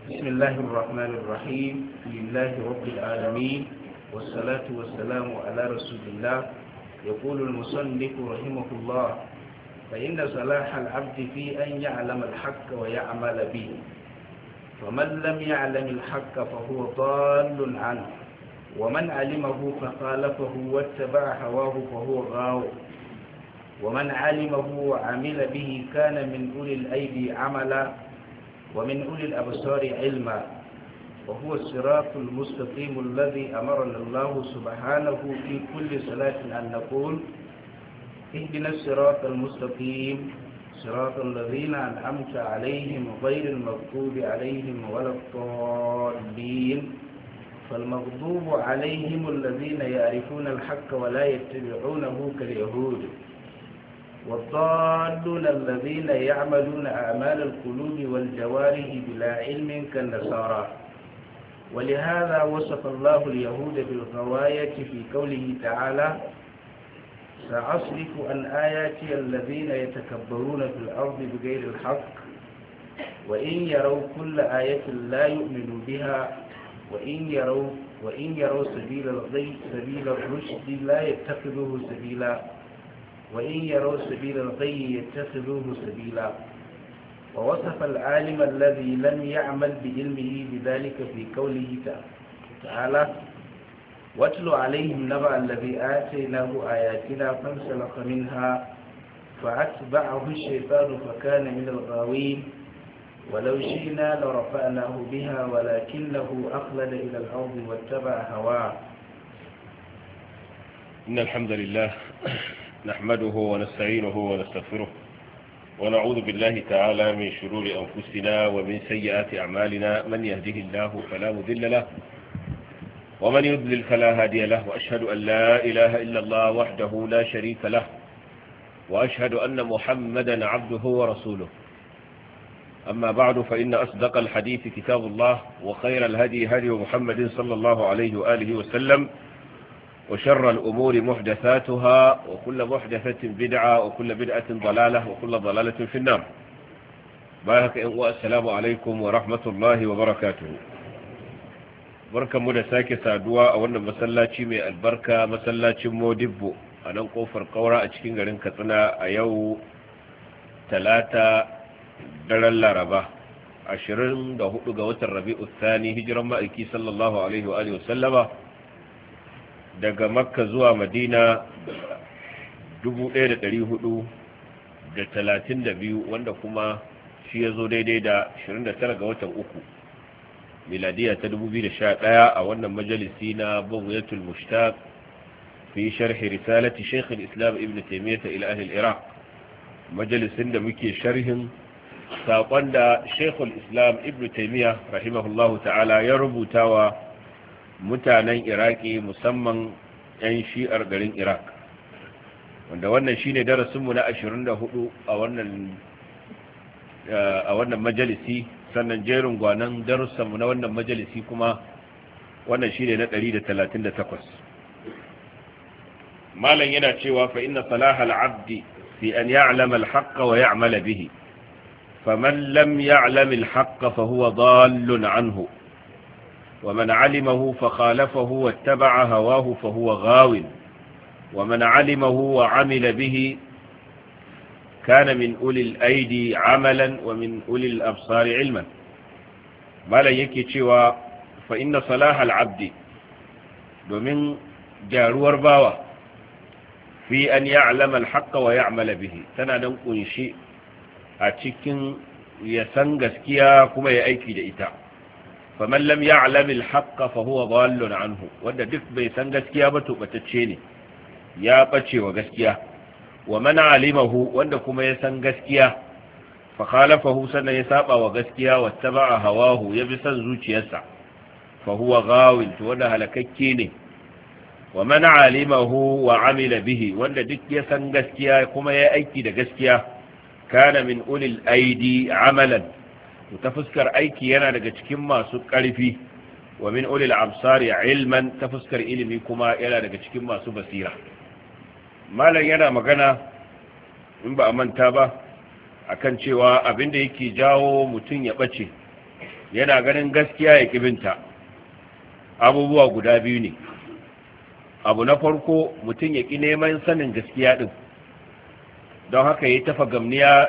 بسم الله الرحمن الرحيم. لله رب العالمين والصلاة والسلام على رسول الله. يقول المصنف رحمه الله: فإن صلاح العبد في أن يعلم الحق ويعمل به، فمن لم يعلم الحق فهو ضال عنه، ومن علمه فخالفه واتبع هواه فهو غاو، ومن علمه وعمل به كان من أولي الأيدي عملا، ومن أولي الأبصار علما، وهو الصراط المستقيم الذي أمرنا الله سبحانه في كل صلاة أن نقول: اهدنا الصراط المستقيم صراط الذين أنعمت عليهم غير المغضوب عليهم ولا الضالين. فالمغضوب عليهم الذين يعرفون الحق ولا يتبعونه كاليهود، والضالون الذين يعملون أعمال القلوب والجوارح بلا علم كالنصارى. ولهذا وصف الله اليهود بالغواية في قوله تعالى: سأصرف عن آياتي الذين يتكبرون في الأرض بغير الحق وإن يروا كل آية لا يؤمنوا بها وإن يروا سبيل الرشد لا يتخذوه سبيلا وإن يروا سبيل الغي يتخذوه سبيلا. ووصف العالم الذي لم يعمل بعلمه بذلك في قوله تعالى: واتل عليهم نبأ الذي آتيناه آياتنا فانسلخ منها فأتبعه الشيطان فكان من الغاوين، ولو شئنا لرفعناه بها ولكنه أخلد إلى الأرض واتبع هواه. إن الحمد لله نحمده ونستعينه ونستغفره ونعوذ بالله تعالى من شرور أنفسنا ومن سيئات أعمالنا. من يهده الله فلا مضل له ومن يضلل فلا هادي له، وأشهد أن لا إله إلا الله وحده لا شريك له، وأشهد أن محمدا عبده ورسوله. أما بعد، فإن أصدق الحديث كتاب الله، وخير الهدي هدي محمد صلى الله عليه وآله وسلم، وشر الأمور محدثاتها، وكل محدثة بدعة، وكل بدعة ضلالة، وكل ضلالة في النار. بارك السلام عليكم ورحمة الله وبركاته. barkan mu da sake saduwa a wannan masallaci mai albarka, masallacin Modibbo a nan kofar Kaura a cikin garin Katsina a yau Talata daren Laraba 24 ga watan Rabi'u Thani, hijiran ma'aiki sallallahu alaihi wa alihi wasallama daga Makka zuwa Madina 1432, wanda kuma shi ya zo daidai da 29 ga watan uku miladiya ta 2011 a wannan majalisi na Bughyatul Mushtaq fi sharhi risalati Sheikh al-Islam Ibn Taymiyyah ila ahli al-Iraq, majalisin da muke sharhin saƙon da Sheikh al-Islam Ibn Taymiyyah rahimahullahu ta'ala ya rubuta wa mutanen Iraki, musamman 'yan shi'ar garin Iraq, wanda wannan shine darasinmu na 24 a wannan majalisi. Sannan jerin gwanan darussanmu na wannan majalisi kuma wannan shine na 138. malam yana cewa: fa inna salaha al-'abdi fi an ya'lama al-haqqa wa ya'mala bihi, faman lam ya'lam al-haqqa fa huwa dallun anhu, ومن علمه فخالفه واتبع هواه فهو غاو، ومن علمه وعمل به كان من أولي الأيدي عملا ومن أولي الأبصار علما. ما لا يكتشوا فإن صلاح العبد ومن جارور باوة في أن يعلم الحق ويعمل به، تنادن شيء أتشكن يسنغسكيا كما يأيكي لإتا. فمن لم يعلم الحق فهو ضال عنه، wanda duk bai san gaskiya ba to batacce ne, ya bace wa gaskiya. wa man alimahu, wanda kuma ya san gaskiya, fa khalafahu, sannan ya saba wa gaskiya, wattaba'a hawahu, ya bi san zuciyarsa, fa huwa ghawin, to wanda halakakke ne. wa man alimahu wa amila bihi, wanda duk ya san gaskiya kuma ya aiki da gaskiya, kana min ulil aidi amalan, ta fuskar aiki yana daga cikin masu ƙarfi. wa min ulil absari ilman, ta fuskar ilimi kuma yana daga cikin masu basira. malam yana magana, in ba a manta ba, akan cewa abinda yake jawo mutum ya bace yana ganin gaskiya ya kibinta. Abubuwa guda biyu ne. Abu na farko, mutum ya ƙi neman sanin gaskiya ɗin, don haka ya yi ta fagamniya,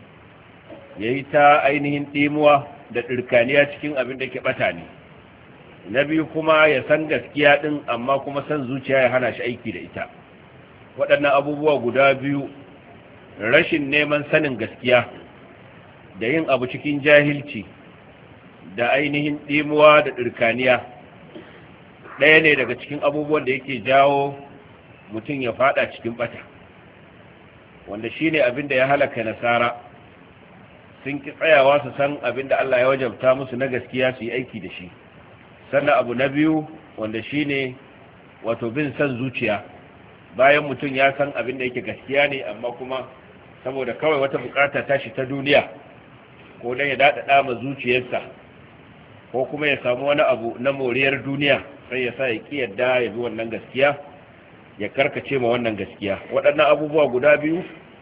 ya yi ta ainihin ɗimuwa da ɗirkaniya cikin abin da ke ɓata ne. Na biyu kuma ya san gaskiya ɗin, amma kuma san zuciya ya hana shi aiki da ita. Waɗannan abubuwa guda biyu, rashin neman sanin gaskiya da yin abu cikin jahilci da ainihin ɗimuwa da ɗirkaniya, ɗaya ne daga cikin abubuwan da yake jawo mutum ya fada cikin bata, wanda shine abin da ya halaka nasara. Sun ki tsayawa su san abin da Allah ya wajabta musu na gaskiya su yi aiki da shi. Sannan abu na biyu, wanda shine wato bin san zuciya, bayan mutum ya san abin da yake gaskiya ne, amma kuma saboda kawai wata bukata tashi ta duniya, ko dan ya daɗaɗa ma zuciyarsa, ko kuma ya samu wani abu na moriyar duniya, sai ya sa ya ki yadda ya bi wannan gaskiya, ya karkace ma wannan gaskiya. Waɗannan abubuwa guda biyu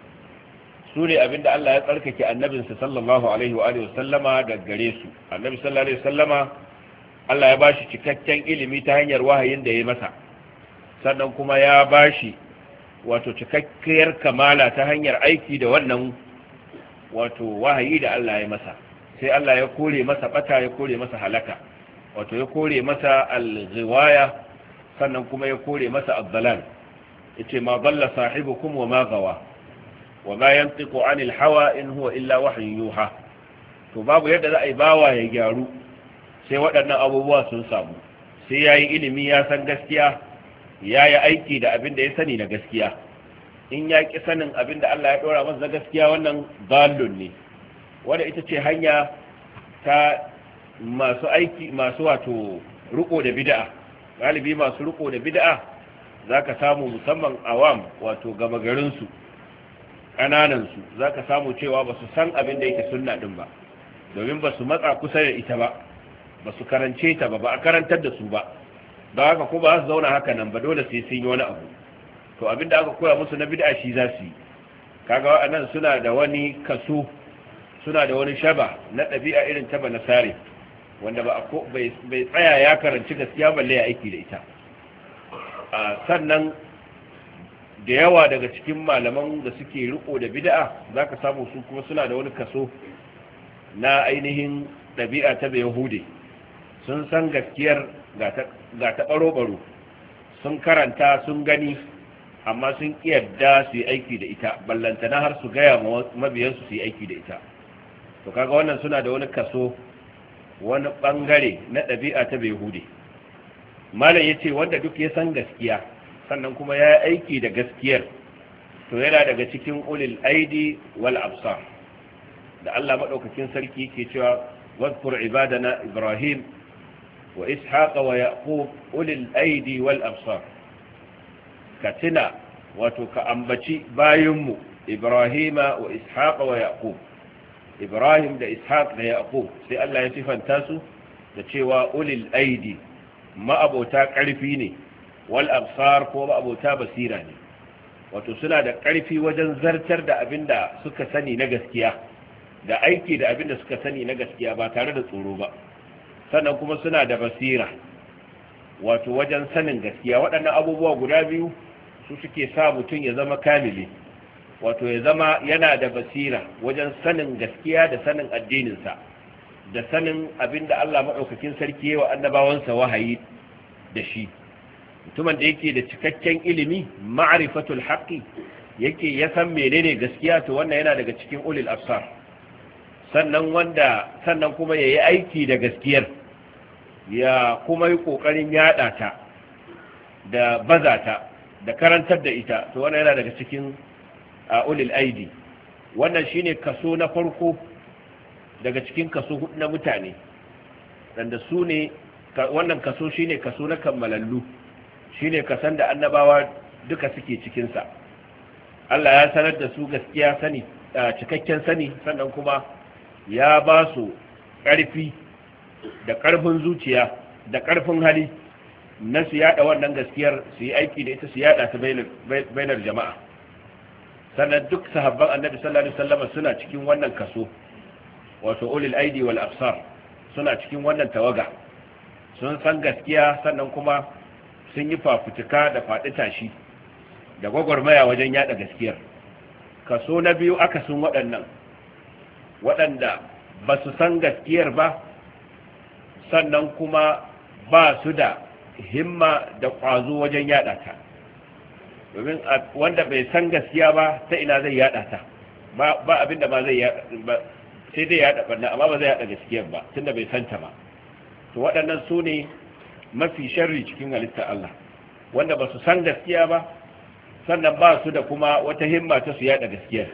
su ne abinda Allah ya tsarkake annabinsa sallallahu alaihi wa sallama da gare su. Annabi sallallahu alaihi wa sallama Allah ya bashi cikakken ilimi ta hanyar wahayin da ya masa, sannan kuma ya bashi wato cikakkiyar kamala ta hanyar aiki da wannan wato wahayi da Allah ya masa. Sai Allah ya kore masa bata, ya kore masa halaka, wato ya kore masa al-ghiwaya, sannan kuma ya kore masa ad-dalal. Yace ma dalla sahibukum wa ma gawa wa ma yantiqu anil hawa in huwa illa wahyun yuha. To babu yadda za a yi bawa ya gyaru sai waɗannan abubuwa sun samu. Sai yayi ilimi, ya san gaskiya, yayi aiki da abin da ya sani na gaskiya. In ya ki sanin abin da Allah ya dora masa gaskiya, wannan dallun ne. Wanda ita ce hanya ta masu aiki, masu wato riko da bid'a. Galibi masu riko da bid'a zaka samu, musamman awam, wato gama garin su, kananan su, zaka samu cewa basu san abin da yake sunna din ba, domin basu matsa kusa da ita ba, basu karance ta ba, ba a karantar da su ba. Don haka ko ba su zauna haka nan ba, dole sai sun yi wani abu. To abin da aka koya musu na bid'a shi za su yi. Kaga wa'annan suna da wani kaso, suna da wani shaba na ɗabi'a irin ta banasare, wanda bai tsaya ya karanci gaskiya balle ya aiki da ita. Sannan da yawa daga cikin malaman da suke riko da bid'a zaka samu su kuma suna da wani kaso na ainihin ɗabi'a ta Yahude. Sun san gaskiyar ga ta baro-baro, sun karanta, sun gani, amma sun kiyarda su yi aiki da ita, ballantana har su gaya mabiyansu su yi aiki da ita. To kaga wannan suna da wani kaso, wani bangare na ɗabi'a ta Yahude. Malam yace wanda duk ya san gaskiya sannan kuma ya yi aiki da gaskiyar, to yana daga cikin ulil aidi wal absar. Da Allah madaukakin sarki ke cewa wadhkur ibadana Ibrahim wa Ishaqa wa Yaqub ulil aidi wal absar. Ka tuna, wato ka ambaci bayinmu Ibrahima wa Ishaqa wa Yaqub. Ibrahim da Ishaq da Yaqub, sai Allah ya sifanta su da cewa ulil aidi, ma'abota ƙarfi ne, wal absar, ko ma'abota basira ne. Wato suna da ƙarfi wajen zartar da abinda suka sani na gaskiya, da aiki da abinda suka sani na gaskiya ba tare da tsoro ba. Sannan kuma suna da basira, wato wajen sanin gaskiya. Waɗannan abubuwa guda biyu su suke sa mutum ya zama kamili, wato ya zama yana da basira wajen sanin gaskiya da sanin addininsa, da sanin abinda Allah maɗaukakin sarki yawa annabawansa wahayi da shi. Mutumin da yake da cikakken ilimi, ma'rifatul haqqi, yake ya san menene gaskiya, to wannan yana daga cikin ulil absar. Sannan kuma yayi aiki da gaskiyar, ya kuma yi kokarin yada ta da bazata da karantar da ita, to wannan yana daga cikin ulil aidi. Wannan shine kaso na farko daga cikin kaso hudu na mutane, wanda su ne wannan kaso shine kaso na kammalallu, shine kasan da annabawa duka suke cikin sa. Allah ya sanar da su gaskiya sani, cikakken sani, sannan kuma ya ba su ƙarfi da ƙarfin zuciya da ƙarfin hali na su yada wannan gaskiyar, su yi aiki da ita, su yada ta bainar jama'a. Sannan duk sahabban annabi sallallahu alaihi wasallam suna cikin wannan kaso, wato ulil aidi wal absar. suna cikin wannan tawaga, sun san gaskiya sannan kuma sun yi fafutuka da faɗi tashi da gwagwarmaya wajen yada gaskiyar. Kaso na biyu akasin waɗanda ba su san gaskiyar ba sannan kuma ba su da himma da ƙwazo wajen yada ta, domin wanda bai san gaskiya ba ta ina zai yada ta, ba abinda ba zai yada ba, sai dai yada barna amma ba zai yada gaskiyar ba tunda bai santa ba. To waɗannan su ne mafi sharri cikin halittar Allah, wanda ba su san gaskiya ba sannan ba su da kuma wata himma ta su yada gaskiyar.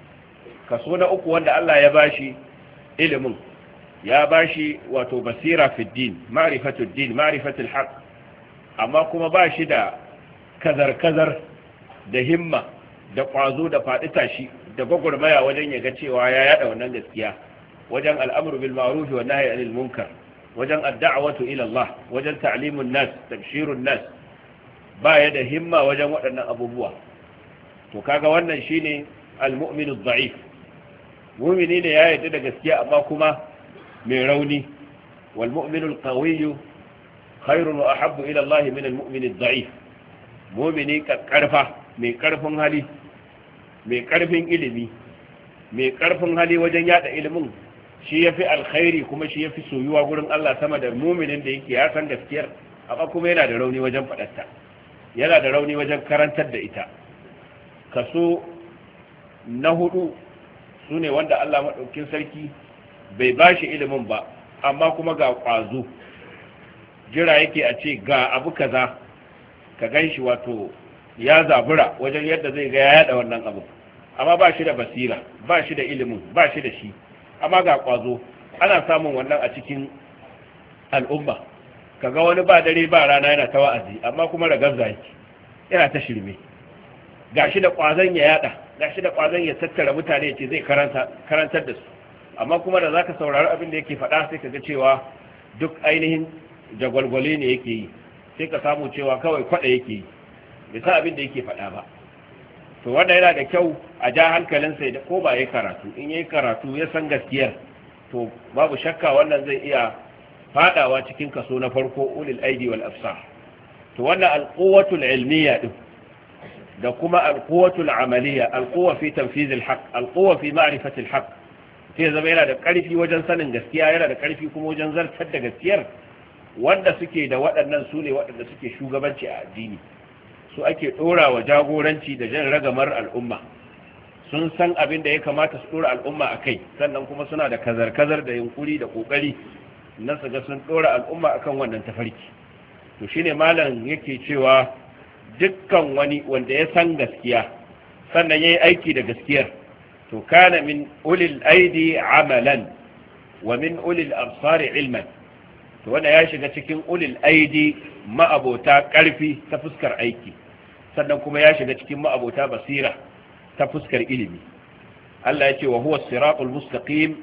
Kaso na uku wanda Allah ya bashi ilimin, ya bashi wato basira fi din, ma'rifatul din, ma'rifatul haqq, amma kuma ba shi da kazar-kazar da himma da ƙwazo da faɗi tashi da gwagwarmaya wajen ya ga cewa ya yada wannan gaskiya, wajen al'amru bil ma'ruf wa nahyi anil munkar, wajen ad-da'watu ila Allah, wajen ta'limun nas, tabshirun nas, baya da himma wajen waɗannan abubuwa. To kaga wannan shine al-mu'minu ad-da'if. Mu'mini ne ya yarda da gaskiya amma kuma mai rauni. Wal mu'minu al-qawiyyu khairun wa ahabbu ila Allah min al-mu'min ad-da'if. Mu'mini karfa, mai karfin hali, mai karfin ilimi, mai karfin hali wajen yada ilimin, shi yafi alkhairi kuma shi yafi soyuwa gurin Allah sama da mu'minin da yake ya san gaskiyar amma kuma yana da rauni wajen fadarta, yana da rauni wajen karantar da ita. Kaso na hudu sune wanda Allah madaukakin sarki bai bashi ilimin ba amma kuma ga kwazo, jira yake a ce ga abu kaza ka ganshi wato ya zabura wajen yadda zai ga ya yada wannan abu, amma ba shi da basira, ba shi da ilimin, ba shi da shi, amma ga kwazo. Ana samun wannan a cikin al'umma, kaga wani ba dare ba rana yana ta wa'azi amma kuma ragazza yake, yana ta shirme. Gashi da kwazon ya yada, gashi da kwazon ya tattara mutane ya ce zai karantar da su, amma kuma da zaka saurari abin da yake faɗa sai kaga cewa duk ainihin jagwalgwale ne yake yi, sai ka samu cewa kawai kwada yake yi, bai san abin da yake faɗa ba. To wanda yana da kyau a ja hankalinsa da ko ba ya karatu, in yayi karatu ya san gaskiyar, to babu shakka wannan zai iya fadawa cikin kaso na farko, ulil aidi wal absar. To wannan alquwwatul ilmiyya din da kuma alquwwatul amaliyya, alquwwa fi tanfiz alhaq, alquwwa fi ma'rifati alhaq, sai zama yana da karfi wajen sanin gaskiya, yana da karfi kuma wajen zartar da gaskiyar. Wanda suke da waɗannan su ne waɗanda suke shugabanci a addini, su ake ɗora wa jagoranci da jan ragamar al'umma, sun san abin da ya kamata su ɗora al'umma a kai, sannan kuma suna da kazar-kazar da yunkuri da ƙoƙari na su ga sun ɗora al'umma akan wannan tafarki. To shine malam yake cewa dukkan wani wanda ya san gaskiya sannan ya yi aiki da gaskiyar, to kana min ulil aidi amalan wa min ulil absari ilman. To wanda ya shiga cikin ulil aidi, ma'abota ƙarfi ta fuskar aiki, sannan kuma ya shiga cikin ma'abota basira ta fuskar ilimi. Allah ya ce wa huwa as-siratul mustaqim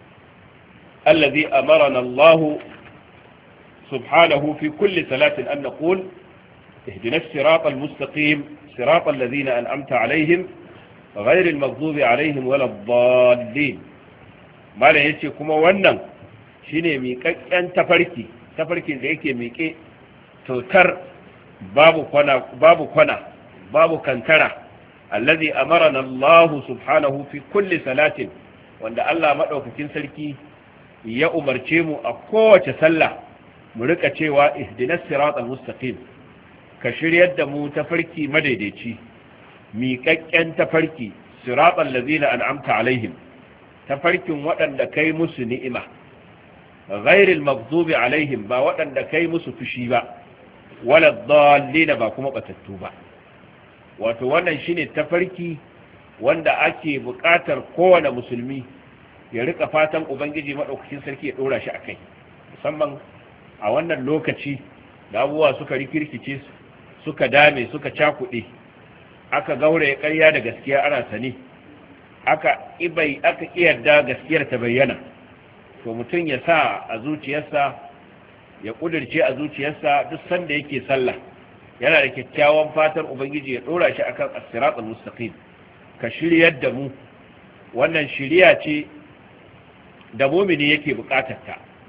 alladhi amarana Allah subhanahu fi kulli salatin an naqul ihdinas siratal mustaqim siratal ladhina an'amta alaihim ghayril maghdubi alaihim waladdallin. Malam yace kuma wannan shine miƙaƙƙen tafarkin da yake miƙe totar babu kwana babu kantara, allazi amarana Allah subhanahu fi kulli salatin, wanda Allah madaukakin sarki ya umarce mu a kowace sallah mu rika cewa ihdinas siratal mustaqim, ka shiryar da mu tafarki madaidaici, miƙaƙƙen tafarki, siratal ladzina an'amta alaihim, tafarkin waɗanda kai musu ni'ima, ghairil maghdubi alaihim, ba waɗanda kai musu fushi ba, wala dhallina, ba kuma batattu ba. Wato wannan shine tafarki wanda ake buƙatar kowane musulmi ya rika fatan ubangiji madaukakin sarki ya dora shi akai, musamman a wannan lokaci da abubuwa suka rikirkice, suka dame, suka cakuɗe, aka gauraye ƙarya da gaskiya ana sani, aka yarda gaskiyar ta bayyana. To mutum ya sa a zuciyarsa, ya kudirce a zuciyarsa duk sanda yake sallah yana da kyakkyawan fatar ubangiji ya dora shi akan as-siratal mustaqim, ka shiryar da mu. Wannan shiriya ce da mu'mini yake bukatar ta,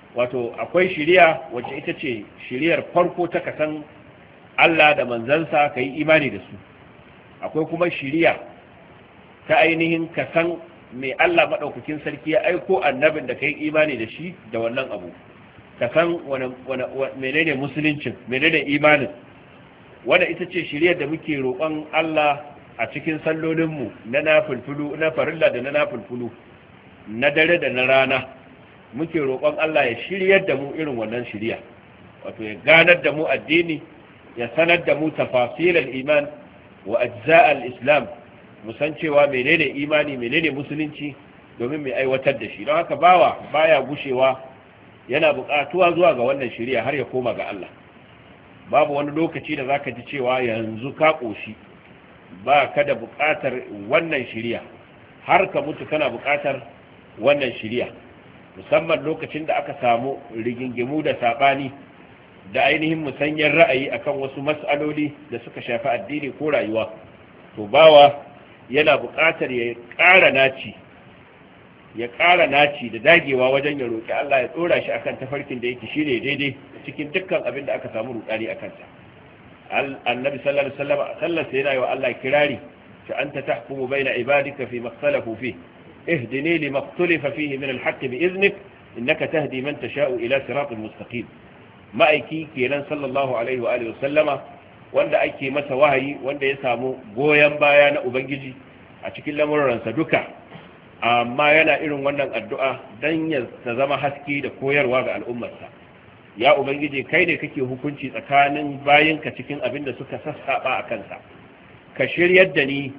wato akwai shiriya wacce ita ce shiriyar farko ta kasan Allah da manzansa ka yi imani da su. Akwai kuma shiriya ta ainihin kasan mai Allah maɗaukakin sarki ya aiko annabin da ka yi imani da shi da wannan abu, kasan menene musuluncin, menene imanin. Wanda ita ce shiriyar da muke roƙon Allah a cikin sallolinmu na nafilfulu, na farilla da na nafilfulu, na dare da na rana. Muke roƙon Allah ya shiryar da mu irin wannan shiriya, wato ya ganar da mu addini, ya sanar da mu tafasilal iman wa ajza'al islam, mu san cewa menene imani, menene musulunci, domin mai aiwatar da shi. Don haka bawa baya gushewa yana buƙatuwa zuwa ga wannan shiriya har ya koma ga Allah. Babu wani lokaci da zaka ji cewa yanzu ka koshi, ba ka da buƙatar wannan shiriya, har ka mutu kana buƙatar wannan shiriya. Musamman lokacin da aka samu rigingimu da saɓani da ainihin musanyar ra'ayi akan wasu mas'aloli da suka shafi addini ko rayuwa, to bawa yana buƙatar ya ƙara naci da dagewa wajen ya roƙi Allah ya tsora shi akan tafarkin da yake shine daidai cikin dukkan abin da aka samu rudani akan sa. Annabi sallallahu alaihi wasallam sallallahu yana yi wa Allah kirari, fa anta tahkumu baina ibadika fi makhtalafu fi اهدني لما اختلف فيه من الحق بإذنك إنك تهدي من تشاء إلى صراط مستقيم. ma'aiki kenan sallallahu alaihi wa alihi wasallama, wanda ake masa wahayi, wanda ya samu goyen baya na ubangiji a cikin lamuransa duka, amma yana irin wannan addu'a dan ya zama haske da koyarwa ga al'ummarsa. Ya ubangiji, kai ne kake hukunci tsakanin bayinka cikin abin da suka sassaba a kansa, ka shiryar da ni,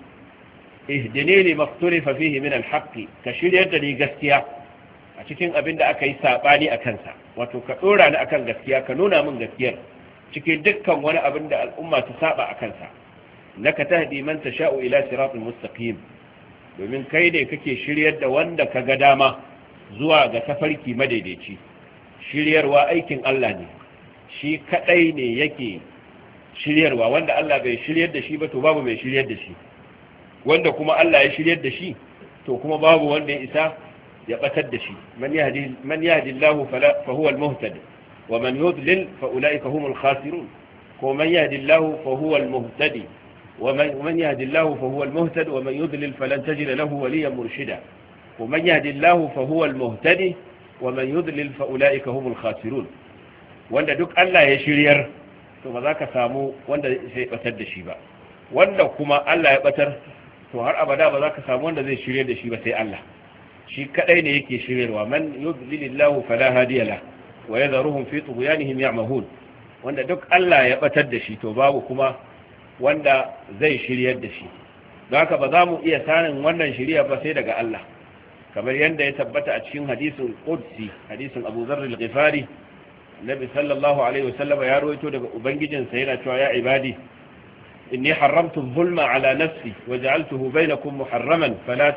ihdini li makturifa fihi min alhaqi, ka shiryar da ni gaskiya a cikin abin da aka yi sabani a kansa, wato ka dora ni akan gaskiya, ka nuna min gaskiyar cikin dukkan wani abin da al'umma ta saba a kansa. Naka tahdi man tasha'u ila siratal mustaqim, domin kai ne kake shiryar da wanda ka ga dama zuwa ga tafarki madaidaici. Shiryarwa aikin Allah ne, shi kadai ne yake shiryarwa, wanda Allah bai shiryar da shi ba to babu mai shiryar da shi, wanda kuma Allah ya shiryar da shi to kuma babu wanda ya isa ya batar da shi. Man yahdi Allah fa huwa al-muhtad wa man yudlil fa ulaika humul khasirun. ko man yahdi Allah fa huwa al-muhtadi wa man yahdi Allah fa huwa al-muhtad wa man yudlil falan tajid lahu waliyan murshida. ko man yahdi Allah fa huwa al-muhtadi wa man yudlil fa ulaika humul khasirun. wanda duk Allah ya shiryar to ba za ka samu wanda zai batar da shi ba, wanda kuma Allah ya batar to har abada ba za ka samu wanda zai shirye da shi ba sai Allah. Shi kadai ne yake shiryarwa. Man yudlilillahu fala hadiya la wa yadharuhum fi tughyanihim ya'mahun. wanda duk Allah ya batar da shi to babu kuma wanda zai shiryar da shi. don haka ba za mu iya sanin wannan shiriya ba sai daga Allah, kamar yadda ya tabbata a cikin hadisin qudsi, hadisin Abu Dharr al-Ghifari. Nabi sallallahu alaihi wasallam ya rawaito daga ubangijinsa yana cewa, ya ibadi إني حرمت الظلم على نفسي وجعلته بينكم محرما فلا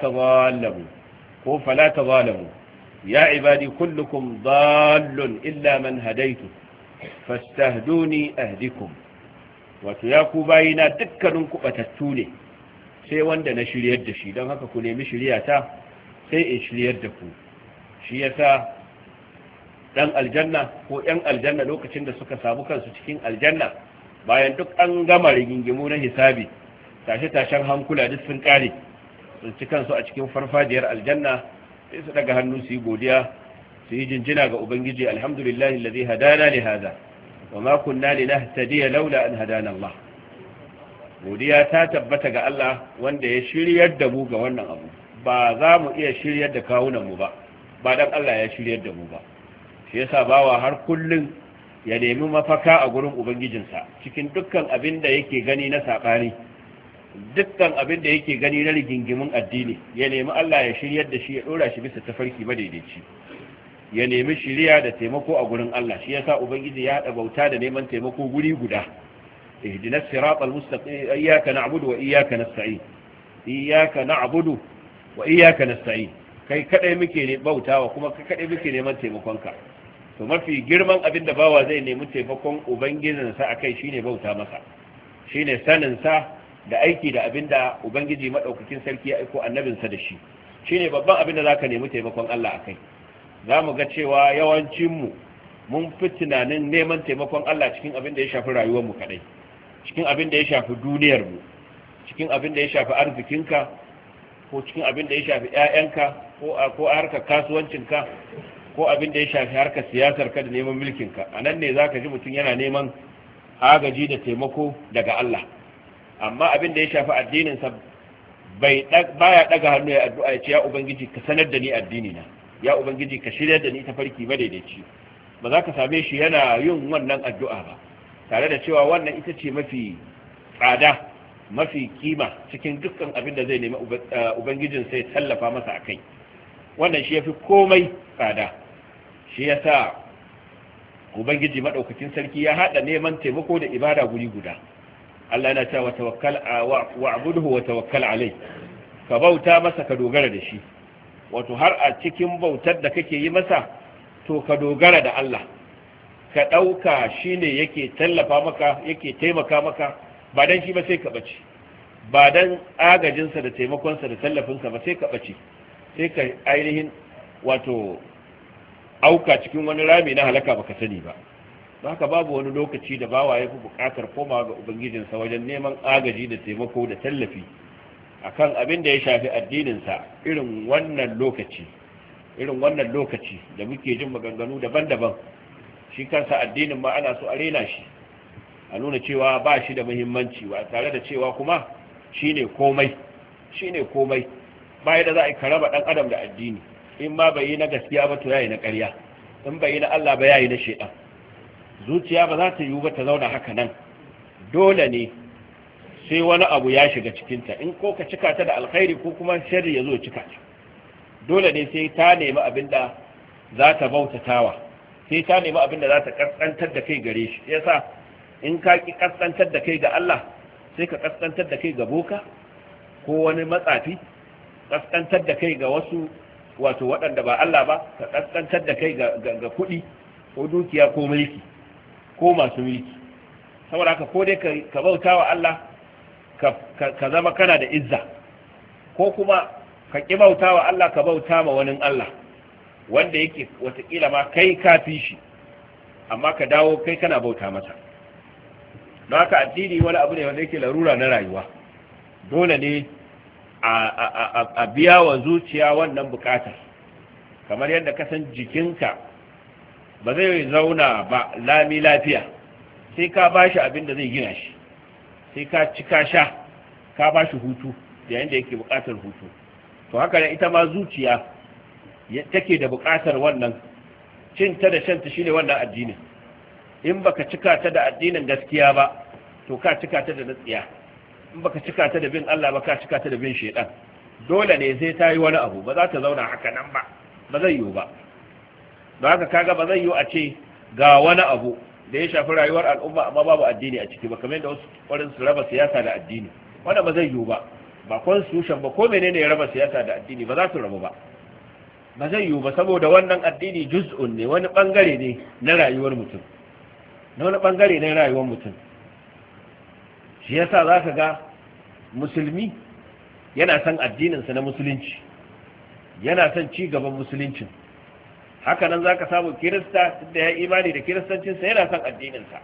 تظالموا يا عبادي كلكم ضال إلا من هديته فاستهدوني أهدكم. وتياكو باينا دكنكم أتتوني sai wanda na shiryar da shi, don haka ku nemi shiryata sai in shiryar da ku. Shi yasa dan aljanna ko yan aljanna lokacin da suka samu kansu cikin aljanna, bayan duk an gama rigingimu na hisabi, tashe-tashen hankula duk sun kare, sun ci kansu a cikin farfajiyar aljanna, sai su daga hannu su yi godiya, su yi jinjina ga ubangiji, alhamdulillahi alladhi hadana li hada wa ma kunna linahtadiya laula an hadana Allah. Godiya ta tabbata ga Allah wanda ya shiryar da mu ga wannan abu. Ba za mu iya shiryar da kawunan mu ba dan Allah ya shiryar da mu ba. Shi yasa bawa har kullun ya nemi mafaka a gurin ubangijinsa cikin dukkan abin da yake gani na saɓani, dukkan abin da yake gani na rigingimin addini, ya nemi Allah ya shiryar da shi, ya ɗora shi bisa tafarki madaidaici, ya nemi shiriya da taimako a gurin Allah. Shi yasa ubangiji ya haɗa bauta da neman taimako guri guda. ihdinas siratal mustaqim, iyyaka na'budu wa iyyaka nasta'in, iyyaka na'budu wa iyyaka nasta'in. Kai kadai muke ne bautawa, kuma kai kadai muke neman taimakonka. To mafi girman abin da bawa zai nemi taimakon ubangijinsa akai shine bauta masa, shine sanin sa da aiki da abin da ubangiji madaukakin sarki ya aiko annabinsa da shi. Shine babban abin da zaka nemi taimakon Allah akai. za mu ga cewa yawancinmu mun fi tunanin neman taimakon Allah cikin abin da ya shafi rayuwarmu kadai, cikin abin da ya shafi duniyarmu, cikin abin da ya shafi arzikinka, ko cikin abin da ya shafi ‘ya'yanka, ko harkar kasuwancinka, ko abin da ya shafi harkar siyasarka da neman mulkinka. A nan ne za ka ji mutum yana neman agaji da taimako daga Allah. Amma abin da ya shafi addininsa baya ɗaga hannu ya addu'a ya ce, ya Ubangiji ka sanar da ni addinina, ya Ubangiji ka shirya da ni ta farki madaidaici. Ba za ka same shi yana yin wannan addu'a ba, tare da cewa wannan ita ce mafi tsada, mafi kima cikin dukkan abin da zai nemi ubangijin sai tallafa masa a kai. Wannan shi ya fi komai tsada. Shi ya sa ubangiji maɗaukacin sarki ya haɗa neman taimako da ibada guri guda. Allah yana cewa wa'budhu wa tawakkal alai, ka bauta masa ka dogara da shi. Wato har a cikin bautar da kake yi masa, to ka dogara da Allah, ka ɗauka shi ne yake tallafa maka, yake taimaka maka, ba dan shi ba sai ka ɓace, ba dan agajinsa da taimakonsa da tallafinsa ba sai ka ɓace, sai ka ainihin wato auka cikin wani rami na halaka baka sani ba. Haka babu wani lokaci da bawa ya fi buƙatar komawa ga ubangijinsa wajen neman agaji da taimako da tallafi akan abin da ya shafi addininsa irin wannan lokaci da muke jin maganganu daban-daban. Shi kansa addinin ma ana so a rena shi, a nuna cewa ba shi da muhimmanci, ba tare da cewa kuma shine komai. Ba da za a yi karaba dan adam da addini, in ma bai yi na gaskiya ba to yayi na ƙarya, in bai yi na Allah ba yayi na shaitan. Zuciya ba za ta yiwu ba ta zauna haka nan, dole ne sai wani abu ya shiga cikinta, in ko ka cika ta da alkhairi ko kuma sharri ya zo cika ta. Dole ne sai ta nemi abin da za ta bautatawa, sai ta nemi abin da za ta kaskantar da kai gare shi. Yasa in ka ki kaskantar da kai ga Allah, sai ka kaskantar da kai ga boka ko wani matsafi, kaskantar da kai ga wasu wato waɗanda ba Allah ba, ka kaskantar da kai ga kuɗi ko dukiya ko mulki ko masu mulki. Saboda haka ko dai ka bauta wa Allah ka zama kana da izza, ko kuma ka ƙi bauta wa Allah ka bauta ma wani Allah wanda yake watakila ma kai kafi shi, amma ka dawo kai kana bauta masa. Don haka addini wani abu ne wanda yake larura na rayuwa. Dole ne a biya wa zuciya wannan bukatar, kamar yadda ka san jikinka ba zai zauna ba lami lafiya sai ka bashi abin da zai gina shi, sai ka ci ka sha ka bashi hutu yayin da yake bukatar hutu. To haka ne ita ma zuciya take da bukatar wannan, cin ta da shan ta shine wannan addinin. In baka cika ta da addinin gaskiya ba to ka cika ta da natsiya, in baka cika ta da bin Allah ba ka cika ta da bin shaitan. Dole ne sai ta yi wani abu, ba za ta zauna haka nan ba zai yiwu ba. Don haka kaga ba zai yiwu a ce ga wani abu da ya shafi rayuwar al'umma amma babu addini a ciki ba, kamar yadda wasu ƙwarin su raba siyasa da addini. Wanda ba zai yiwu ba constitution ba ko menene ya raba siyasa da addini ba za su rabu ba zai yiwu ba, saboda wannan addini juz'un ne, wani bangare ne na rayuwar mutum, shi yasa za ka ga musulmi yana son addininsa na musulunci, yana son ci gaban musuluncin. Haka nan za ka samu kirista da ya imani da kiristancinsa yana son addininsa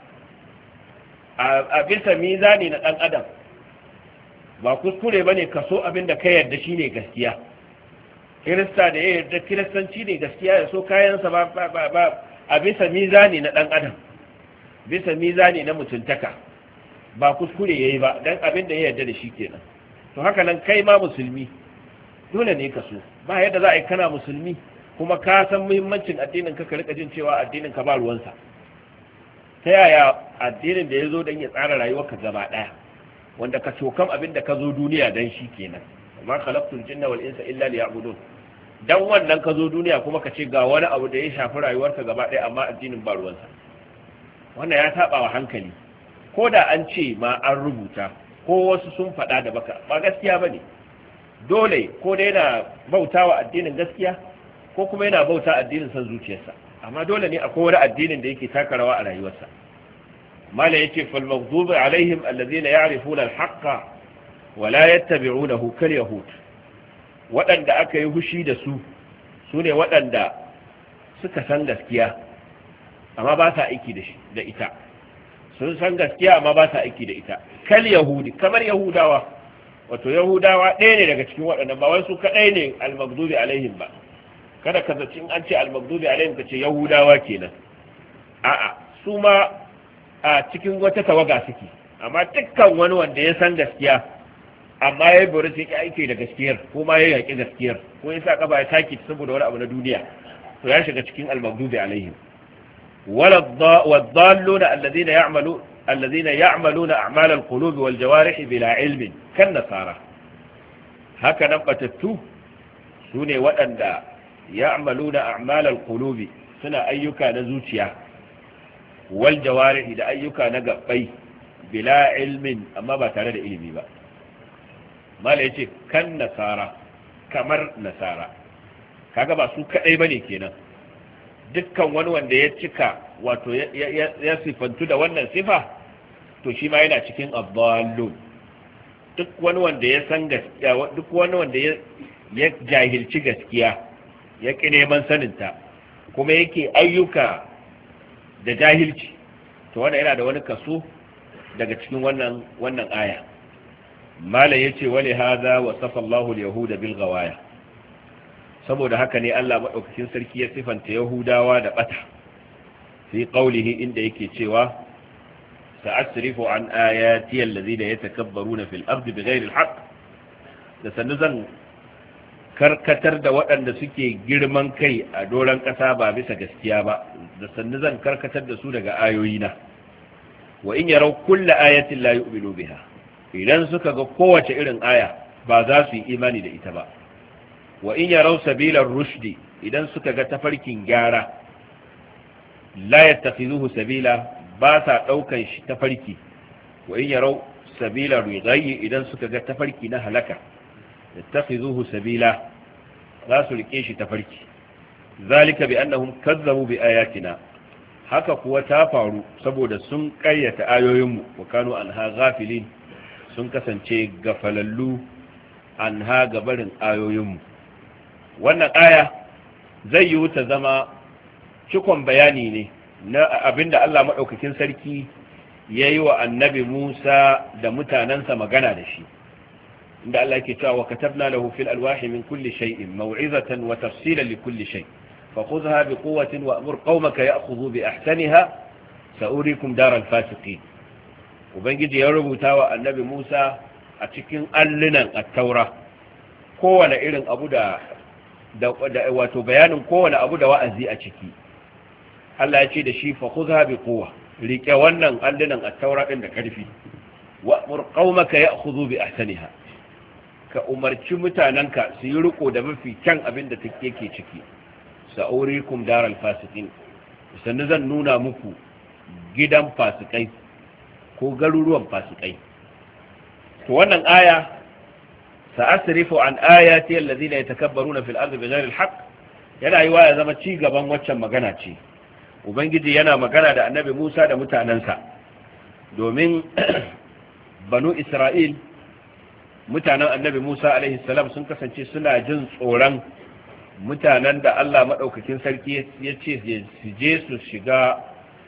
a bisa mizani na ɗan adam. Ba kuskure ba ne ka so abin da ka yarda shi ne gaskiya. Kirista da ya yarda kiristanci ne gaskiya ya so kayansa ba a bisa mizani na ɗan adam, bisa mizani na mutuntaka, ba kuskure ya yi ba, don abin da ya yarda da shi kenan. To haka nan kai ma musulmi dole ne ka so. Ba yadda za a yi kana musulmi kuma ka san muhimmancin addinin ka rika jin cewa addinin ka ba ruwansa. Ta yaya addinin da ya zo don ya tsara rayuwarka gaba ɗaya, wanda ka cokan abin da ka zo duniya dan shi kenan, amma khalaqtul jinna wal insa illa liya'budun, dan wannan ka zo duniya kuma ka ce ga wani abu da ya shafi rayuwarka gaba ɗaya amma addinin ba ruwansa. Wannan ya saba wa hankali. Ko da an ce ma an rubuta ko wasu sun faɗa da baka, ba gaskiya bane. Dole ko da yana bautawa addinin gaskiya ko kuma yana bauta addinin san zuciyarsa, amma dole ne akwai wani addinin da yake taka rawa a rayuwarsa. mala yace fal maghdubi alaihim alladhina ya'rifuna al-haqqa wa la yattabi'unahu kal yahud, waɗanda aka yi hushi da su sune waɗanda suka san gaskiya amma ba sa aiki da ita, sun san gaskiya amma ba sa aiki da ita, kal yahudi, kamar yahudawa. Wato yahudawa ɗaya ne daga cikin waɗannan, ba wai su kaɗai ne al-maghdubi alaihim ba. Kada ka zaci an ce al-maghdubi alaihim ka ce yahudawa kenan, a'a, su ma a cikin wata tawaga suke, amma dukkan wani wanda ya san gaskiya amma ya yi bari sai ya aiki da gaskiyar, ko ma ya yaƙi gaskiyar, ko ya sa kafa ya taki saboda wani abu na duniya, to ya shiga cikin al-maghdubi alaihim. والضالون الذين يعملون أعمال القلوب والجوارح بلا علم كالنصارى. هكذا نبتتو سوني وأن يعملون أعمال القلوب سنة أيوكا نزوتيا والجوارح دا أيوكا نقبي بلا علم أما باترد علمي با ما ليش كالنصارى كمر نصارى kaga ba su kadai bane kenan, dukkan wani wanda ya cika wato ya sifantu da wannan sifa to shi ma yana cikin abdallun. Duk wani wanda ya san gaskiya, duk wani wanda ya jahilci gaskiya, ya ki neman saninta, kuma yake ayyuka da jahilci, to wanda yana da wani kaso daga cikin wannan aya. Malam yace wali hadha wasafa Allahu al-yahuda bil ghawaya. Saboda haka ne Allah madaukakin sarki ya sifanta Yahudawa da bata fi qawlihi, inda yake cewa sa'asrifu an ayati allazina yatakabbaruna fil ardi bighayri al-haqq, da sannu zan karkatar da waɗanda suke girman kai a doron ƙasa ba bisa gaskiya ba, da sannu zan karkatar da su daga ayoyina. Wa in yaraw kulla ayatin la yu'minu biha, idan suka ga kowace irin aya ba za su yi imani da ita ba. Wa in yaraw sabilar rushdi, idan suka ga tafarkin gyara, la yattakhizuhu sabila, ba sa daukan shi tafarki. Wa in yaraw sabilar ghayyi, idan suka ga tafarki na halaka, yattakhizuhu sabila, za su rike shi tafarki. Zalika bi annahum kazzabu bi ayatina, haka kuwa ta faru saboda sun karyata ayoyinmu, wa kanu anha ghafilin, sun kasance gafalallu anha gabarin ayoyinmu. Wannan aya zai yi ta zama cikon bayani ne na abinda Allah maɗaukakin sarki ya yi wa annabi Musa da mutanensa magana da shi, inda Allah ke cewa wa katabna lahu fil alwahi min kulli shay'in maw'izatan wa tafsilan li kulli shay fa khudha bi quwwatin wa amur qaumaka ya'khudhu bi ahsaniha sa'urikum daral fasiqin. Ubangiji ya rubuta wa annabi Musa a cikin allunan at-taura kowane irin abu da wato bayanin kowane abu da wa'azi a ciki. Allah ya ce da shi fa khudha bi quwwa, rike wannan allunan at-taura din da karfi, wa amur qaumaka ya'khudhu bi ahsaniha, ka umarci mutananka su yi riko da mafi kyan abin da take ciki. Sa'urikum daral fasiqin, sannan zan nuna muku gidan fasikai ko garuruwan fasikai. To wannan aya sa'asrifu an ayati allazina yatakabbaruna fil ardi bighayri al-haqq, yana yi ya zama ci gaban waccan magana ce. Ubangiji yana magana da annabi Musa da mutanansa, domin banu Isra'il, mutanen annabi Musa alaihi salam, sun kasance suna jin tsoron mutanen da Allah madaukakin sarki ya ce su je su shiga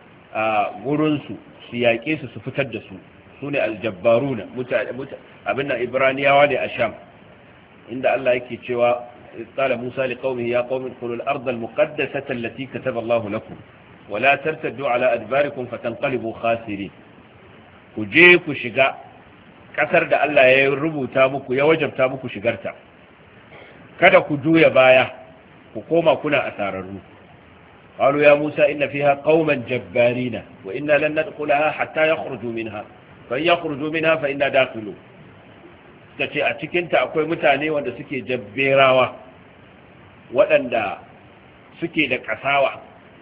a gurinsu su yaƙe su fitar da su, su ne aljabbaruna, abin nan ibraniyawa ne a sham, inda Allah yake cewa qala Musa liqaumihi ya qaumi udkhulu al-ardha al-muqaddasata allati kataba Allahu lakum wa la tartaddu ala adbarikum fatanqalibu khasirin. Ku je ku shiga kasar da Allah ya rubuta muku, ya wajabta muku shigarta, kada ku juya baya ku koma kuna asararru. قالوا يا موسى إن فيها قوما جبارين وإنا لن ندخلها حتى يخرجوا منها فإن يخرجوا منها فإنا داخلون. tace a cikinta akwai mutane wanda suke jabberawa, waɗanda suke da ƙasawa,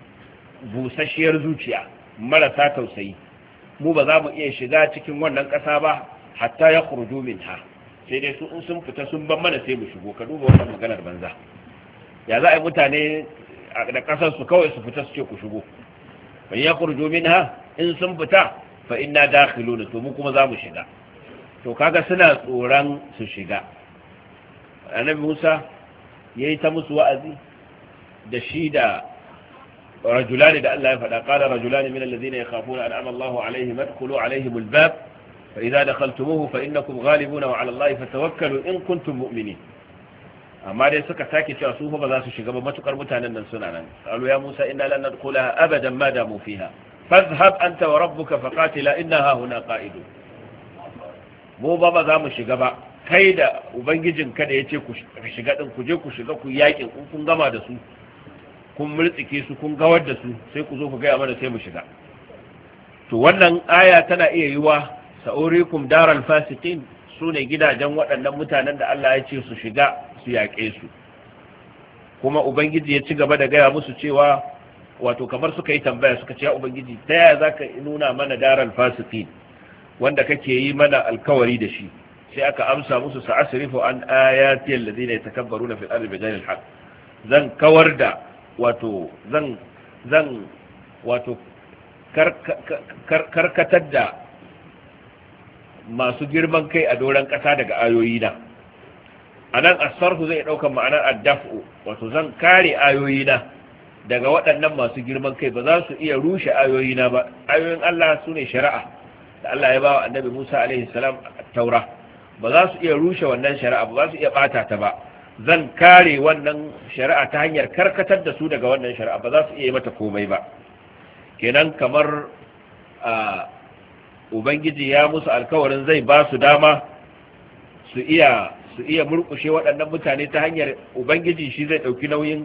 busasshiyar zuciya, marasa tausayi. Mu ba za mu iya shiga cikin wannan ƙasa ba hatta ya khurju minha, sai dai su in sun fita sun ban mana sai mu shigo. Ka duba wannan maganar banza. Ya za a yi mutane da kasar su kawai su fita su ce ku shigo? fa ya khurju minha, in sun fita fa inna dakhiluna, to mu kuma za mu shiga. To kaga suna tsoron su shiga. Annabi Musa yayi ta musu wa'azi da shi da rajulani da Allah ya faɗa qala rajulani min alladhina yakhafuna an'ama Allahu alaihim adkhulu alaihim albab fa idza dakhaltumuhu fa innakum ghalibuna wa 'ala Allahi fatawakkalu in kuntum mu'minin. amma dai suka sake cewa su ba za su shiga ba matukar mutanen nan suna nan. qalu ya Musa inna lan nadkhulaha abadan ma damu fiha fadhhab anta wa rabbuka faqatila innaha huna qa'idun. mu ba za mu shiga ba, kai da ubangijin ka da yace ku shiga din ku je ku shiga ku yakin kun gama da su kun murtsike su kun gawar da su sai ku zo ku ga mana sai mu shiga. to wannan aya tana iya yiwa sa'urikum daral fasiqin, sune gidajen waɗannan mutanen da Allah ya ce su shiga su yaƙe su. kuma ubangiji ya ci gaba da gaya musu cewa wato kamar suka yi tambaya suka ce ya ubangiji ta yaya zaka nuna mana daral fasiqin wanda kake yi mana alkawari da shi. sai aka amsa musu sa'asrifu an ayati alladhina yatakabbaruna fil ardi bighayri alhaq, zan kawar da wato zan wato karkatar da masu girman kai a doron ƙasa daga ayoyi na. a nan asarfu zai ɗaukar ma'anar addafu, wato zan kare ayoyi na daga waɗannan masu girman kai, ba za su iya rushe ayoyi na ba. ayoyin Allah su ne shari'a da Allah ya ba wa annabi Musa alaihi salam taura, ba za su iya rushe wannan shari'a ba za su iya ɓata ta ba. zan kare wannan shari'a ta hanyar karkatar da su daga wannan shari'a, ba za su iya yi mata komai ba. kenan kamar ubangiji ya musu alkawarin zai ba su dama su iya murkushe waɗannan mutane ta hanyar ubangiji shi zai ɗauki nauyin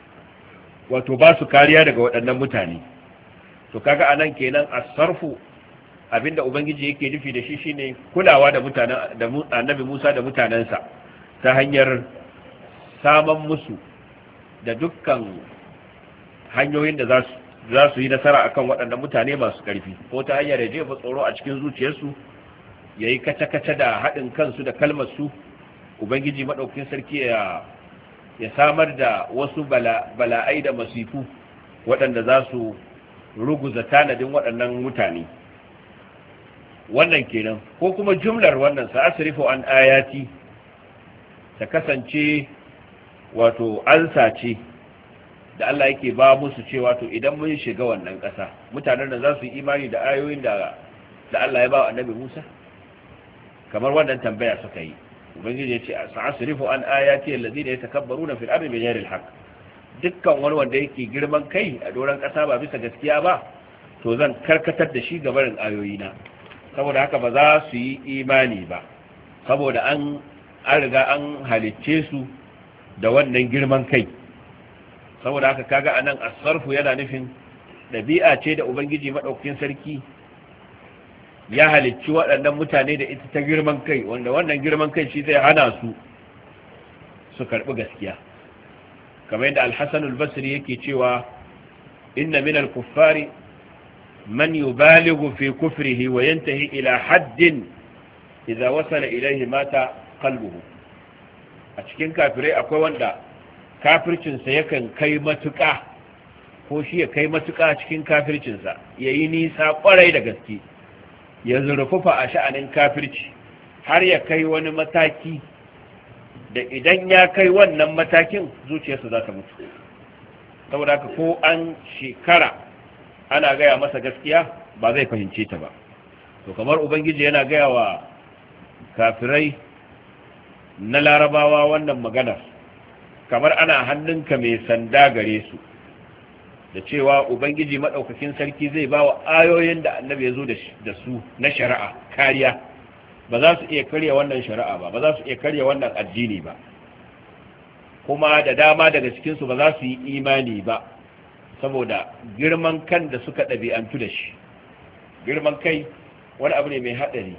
wato ba su kariya daga waɗannan mutane. to kaga anan kenan as-sarfu abinda ubangiji yake nufi da shi shine kulawa da annabi Musa da mutanensa ta hanyar saman musu da dukkan hanyoyin da za su yi nasara akan waɗannan mutane masu ƙarfi, ko ta hanyar ya jefa tsoro a cikin zuciyarsu, ya yi kace-kace da haɗin kansu da kalmarsu. ubangiji maɗaukin sarki ya samar da wasu bala'ai da masifu waɗanda za su ruguza tanadin waɗannan mutane. wannan kenan, ko kuma jumlar wannan sa'asrifu an ayati ta kasance wato ansa ce da Allah yake ba musu cewa to idan mun shiga wannan ƙasa mutanen da za su yi imani da ayoyin da Allah ya ba wa annabi Musa. kamar wannan tambaya suka yi, ubangiji ya ce sa'asrifu an ayati alladhina yatakabbaruna fil ardi bighayri alhaq, dukkan wani wanda yake girman kai a doran ƙasa ba bisa gaskiya ba to zan karkatar da shi ga barin ayoyina. saboda haka ba za su yi imani ba, saboda an riga an halicce su da wannan girman kai. saboda haka kaga anan as-sarfu yana nufin dabi'a ce da ubangiji madaukakin sarki ya halicci waɗannan mutane da ita ta girman kai, wanda wannan girman kai shi zai hana su karɓi gaskiya. kamar yadda al-Hasan al-Basri yake cewa inna min al-kuffari man yubalighu fi kufrihi wa yantahi ila haddin idza wasala ilayhi mata qalbuhu. a cikin kafirai akwai wanda kafircinsa yakan kai matuƙa, ko shi ya kai matuƙa cikin kafircinsa, ya yi nisa ƙwarai da gaske, ya zurfufa a sha'anin kafirci har ya kai wani mataki da idan ya kai wannan matakin zuciyarsa za ta mutu. saboda haka ko an shekara ana gaya masa gaskiya ba zai fahimce ta ba. to kamar ubangiji yana gaya wa kafirai na larabawa wannan maganar, kamar ana hannunka mai sanda gare su, da cewa ubangiji madaukakin sarki zai ba wa ayoyin da annabi ya zo da su na shari'a kariya. ba za su iya karya wannan shari'a ba za su iya karya wannan addini ba, kuma da dama daga cikinsu ba za su yi imani ba saboda girman kan da suka ɗabi'antu da shi. girman kai wani abu ne mai haɗari,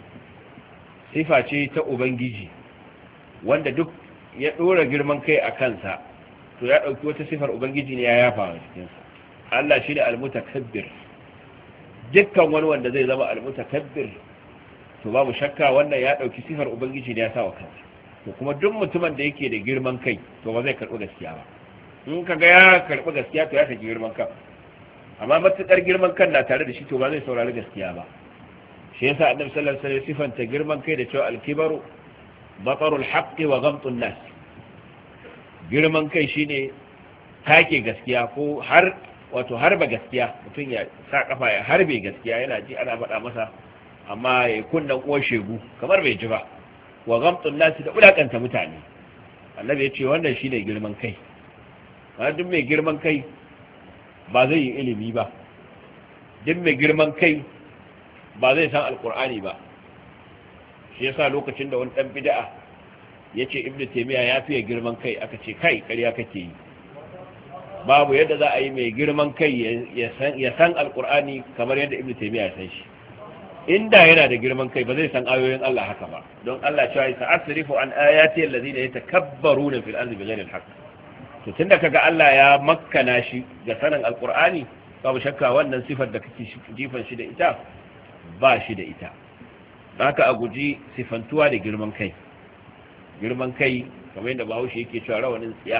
sifa ce ta ubangiji wanda duk ya ɗora girman kai a kansa to ya ɗauki wata sifar ubangiji ne ya yafa a cikinsa. Allah shi ne almutakabbir. dukkan wani wanda zai zama almutakabbir to babu shakka wannan ya ɗauki sifar ubangiji ne ya sa wa kansa. to kuma duk mutumin da yake da girman kai to ba zai karɓi gaskiya ba. in ka ga ya karɓi gaskiya to ya saki girman kan, amma matuƙar girman kan na tare da shi to ba zai saurari gaskiya ba. shi yasa annabi sallallahu alaihi wasallam sifanta girman kai da cewa al-kibaru batarul haqqi wa ghamtun nas. girman kai shine take gaskiya ko har wato harba gaskiya, mutum ya sa kafa ya harbe gaskiya, yana ji ana faɗa masa amma ya kunnan uwar shegu kamar bai ji ba, wa gamtun nasi da ulakanta mutane. Annabi ya ce wannan shine girman kai. Wani duk mai girman kai ba zai yi ilimi ba, duk mai girman kai ba zai san alkur'ani ba. Shi yasa lokacin da wani dan bid'a ya ce Ibn Taymiyyah ya fiye girman kai, aka ce kai ƙarya kake yi, babu yadda za a yi mai girman kai ya san alkur'ani kamar yadda Ibn Taymiyyah ya san shi. Inda yana da girman kai ba zai san ayoyin Allah haka ba, don Allah cewa ya sa'asrifu an ayati allazina yatakabbaruna fil ardi bighayri alhaq. To tunda kaga Allah ya makkana shi ga sanin alkur'ani, babu shakka wannan sifar da kake jifan shi da ita ba shi da ita. Haka a guji sifantuwa da girman kai. Girman kai kamar yadda Bahaushe yake cewa rawanin tsiya.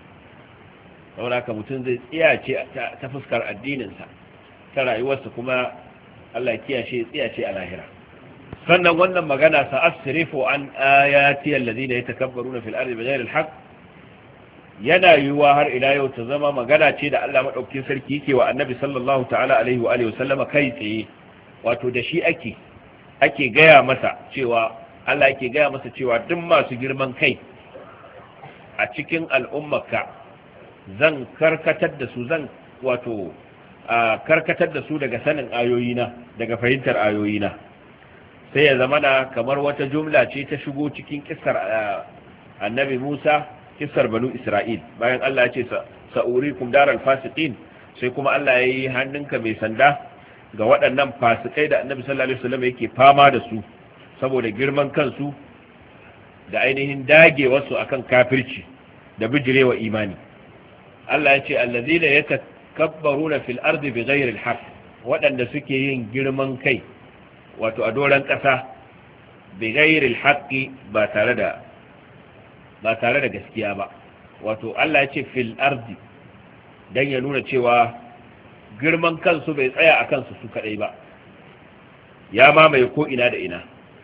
Saboda haka mutum zai tsiya ce ta fuskar addininsa, ta rayuwarsa kuma Allah ya kiyashe tsiya ce a lahira. Sannan wannan magana sa'asrifu an ayati allazina yatakabbaruna fil ardi bighayri alhaq yana yiwuwa har ila yau ta zama magana ce da Allah madaukakin sarki yake wa Annabi sallallahu ta'ala alaihi wa alihi wasallama kai tsaye, wato da shi ake gaya masa cewa Allah yake gaya masa cewa duk masu girman kai a cikin al'ummarka zan karkatar da su, zan wato karkatar da su daga sanin ayoyina, daga fahimtar ayoyina. Sai ya zama na kamar wata jumla ce ta shigo cikin kissar annabi Musa, kissar banu Isra'il, bayan Allah ya ce sa'urikum daral fasiqin, sai kuma Allah ya yi hannunka mai sanda ga waɗannan fasikai da annabi sallallahu alaihi wasallam yake fama da su saboda girman kansu da ainihin dagewarsu akan kafirci da bijirewa imani. Allah ya ce allazina yatakabbaruna fil ardi bighayri alhaq, waɗanda suke yin girman kai wato a doran ƙasa bighayri alhaqi ba tare da gaskiya ba. Wato Allah ya ce fil ardi dan ya nuna cewa girman kansu bai tsaya a kansu su kadai ba, ya mamaye ko ina da ina.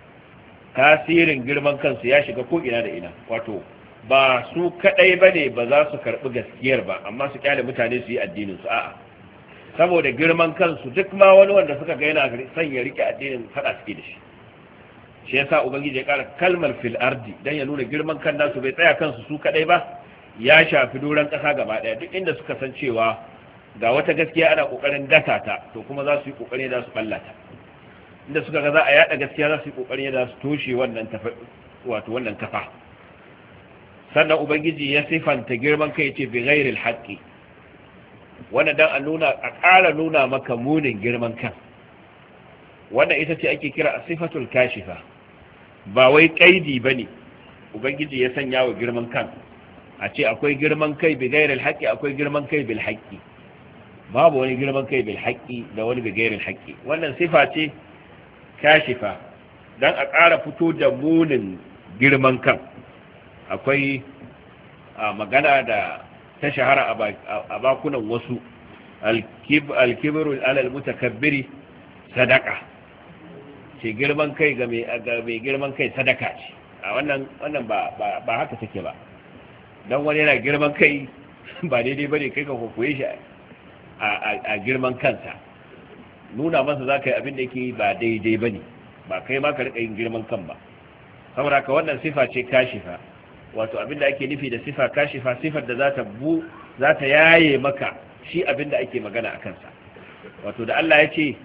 Tasirin girman kansu ya shiga ko ina da ina, wato ba su kadai bane ba za su karbi gaskiyar ba, amma su kyale mutane su yi addinin su. A'a, saboda girman kansu duk ma wani wanda suka ga yana son ya rike addinin fada suke da shi. Shi yasa ubangiji ya kara kalmar fil ardi dan ya nuna girman kan nasu bai tsaya kansu su kadai ba, ya shafi doran kasa gaba daya. Duk inda suka san cewa ga wata gaskiya ana kokarin dasa ta, to kuma za su yi kokari da su ballata. Inda suka ga za a yada gaskiya za su yi kokari da su toshe wannan wannan kafa. Sannan ubangiji ya sifanta girman kai yace bi ghairil haqqi, wannan dan a ƙara nuna maka munin girman kan. Wannan ita ce ake kira sifatul kashifa, ba wai kaidi bane ubangiji ya sanya wa girman kan, a ce akwai girman kai bi ghairil haqqi, akwai girman kai bil haqqi. Babu wani girman kai bil haqqi da wani bi ghairil haqqi. Wannan sifa ce kashifa dan a ƙara fito da munin girman kan. Akwai magana da ta shahara a bakunan wasu, alkibiru alal mutakabbiri sadaka ce, girman kai ga mai girman kai sadaka ce. A wannan ba haka take ba, don wani yana girman kai ba daidai bane kai ka kokoye shi a girman kansa, nuna masa za ka yi abin da yake ba daidai bane, ba kai ma ka rika yin girman kan ba. Saboda ka wannan sifa ce kashifa, wato abin da ake nufi da sifa kashifa, sifar da za ta yaye maka shi abin da ake magana a kansa. Wato da Allah ya ce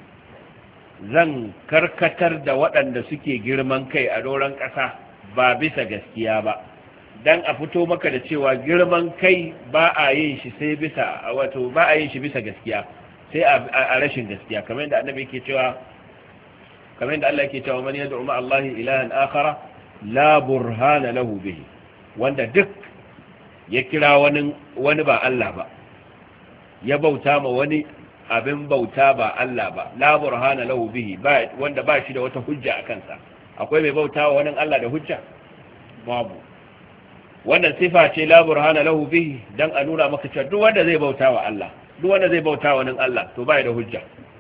zan karkatar da waɗanda suke girman kai a doron ƙasa ba bisa gaskiya ba, dan a fito maka da cewa girman kai ba a yin shi sai bisa, wato ba a yin shi bisa gaskiya, sai a rashin gaskiya, kamar yadda annabi yake cewa, kamar yadda Allah yake cewa man yad'u ma Allah ilahan akhara la burhana lahu bihi, wanda duk ya kira wani ba Allah ba, ya bauta ma wani abin bauta ba Allah ba, la burhana lahu bihi, ba wanda ba shi da wata hujja a kansa. Akwai mai bauta wa wani Allah da hujja? Babu. Wannan sifa ce la burhana lahu bihi dan a nuna maka cewa duk wanda zai bauta wa Allah, duk wanda zai bauta wa wani Allah to ba da hujja.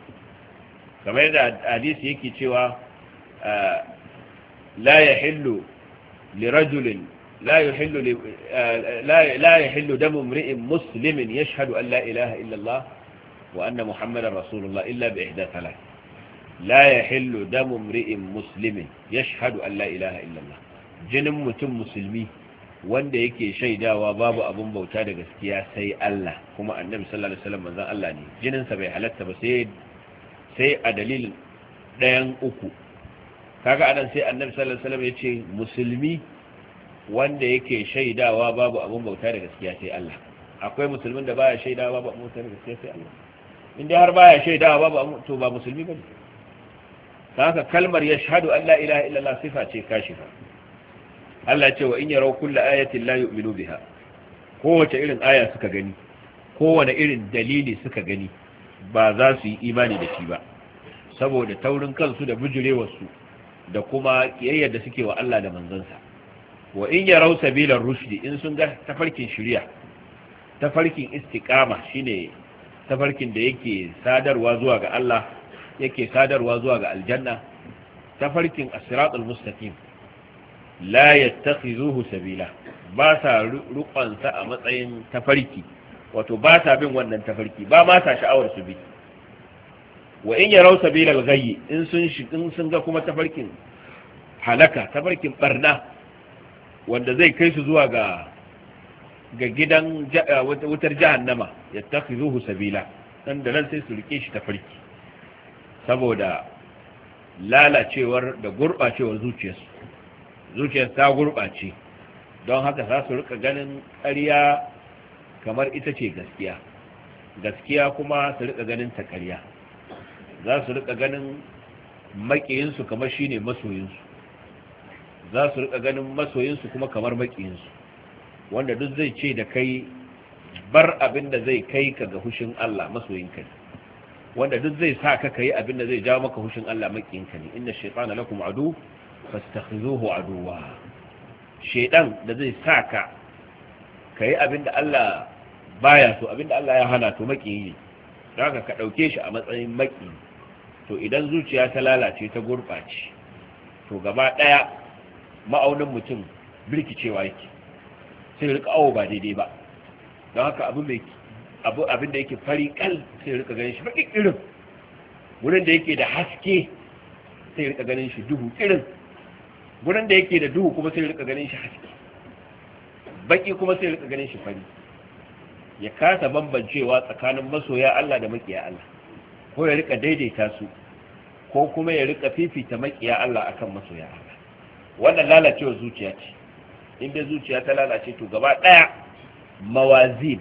Kamar yadda hadisi yake cewa la yahillu lirajulin لا يحل لا يحل دم امرئ مسلم يشهد أن لا إله إلا الله وأن محمدا رسول الله إلا بإحدى ثلاث. لا يحل دم امرئ مسلم يشهد أن لا إله إلا الله. jinin mutum musulmi wanda yake shaidawa babu abun bauta da gaskiya sai Allah kuma annabi sallallahu alaihi wasallam manzon Allah ne, jinin sa bai halatta ba sai a dalilin ɗayan uku. kaga anan sai annabi sallallahu alaihi wasallam yace musulmi wanda yake shaidawa babu abun bauta da gaskiya sai Allah. akwai musulmin da baya shaidawa babu abun bauta da gaskiya sai Allah? inda har baya shaidawa babu to ba musulmi bane. haka kalmar yashhadu an la ilaha illallah sifa ce kashifa. Allah ya ce wa in yaraw kulla ayatin la yu'minu biha. kowace irin aya suka gani, kowane irin dalili suka gani, ba za su yi imani da shi ba saboda taurin kansu da bijirewarsu da kuma kiyayyar da suke wa Allah da manzansa. wa in yaraw sabilar rushdi, in sun ga tafarkin shari'a, tafarkin istiqama shine tafarkin da yake sadarwa zuwa ga Allah, yake sadarwa zuwa ga aljanna, tafarkin as-siratul mustaqim, la yattakhizuhu sabila, ba sa rukunsa a matsayin tafarki, wato ba sa bin wannan tafarki, ba ma sa sha'awar su bi. wa in yaraw sabilal ghayyi, in sun ga kuma tafarkin halaka, tafarkin barna wanda zai kai su zuwa ga gidan wutar jahannama, yattakhizuhu sabila, dan da nan sai su rike shi tafarki saboda lalacewar da gurbacewar zuciyarsu. zuciyar ta gurbace, don haka za su rika ganin ƙarya kamar ita ce gaskiya, gaskiya kuma su rika ganin ta ƙarya. za su rika ganin maƙiyinsu kamar shine masoyinsu, za su rika ganin masoyinsu kuma kamar maƙiyinsu. wanda duk zai ce da kai bar abin da zai kai ka ga hushin Allah, masoyinka ne. wanda duk zai sa ka kai abin da zai jawo maka hushin Allah, maƙiyinka ne. inna shaytana lakum adu fastakhizuhu aduwa. shaydan da zai sa ka kai abin da Allah baya so, abin da Allah ya hana, to maƙiyi ne. haka ka dauke shi a matsayin maƙiyi. to idan zuciya ta lalace, ta gurbace, to gaba daya ma'aunin mutum birkicewa yake, sai rika awo ba daidai ba. don haka abin da yake fari kal sai rika ganin shi baki irin, wurin da yake da haske sai rika ganin shi duhu irin, wurin da yake da duhu kuma sai rika ganin shi haske, baki kuma sai rika ganin shi fari. ya kasa bambancewa tsakanin masoya Allah da makiya Allah, ko ya rika daidaita su, ko kuma ya rika fifita makiya Allah akan masoya Allah. wannan lalacewar zuciya ce. inda zuciya ta lalace, to gaba daya mawazin,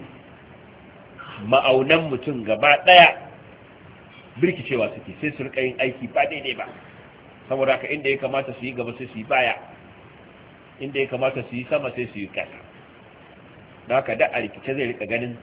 ma'aunan mutum gaba daya birkicewa suke, sai su rika yin aiki ba daidai ba. saboda haka inda ya kamata su yi gaba sai su yi baya, inda ya kamata su yi sama sai su yi kasa. da haka da a rikice zai rika ganin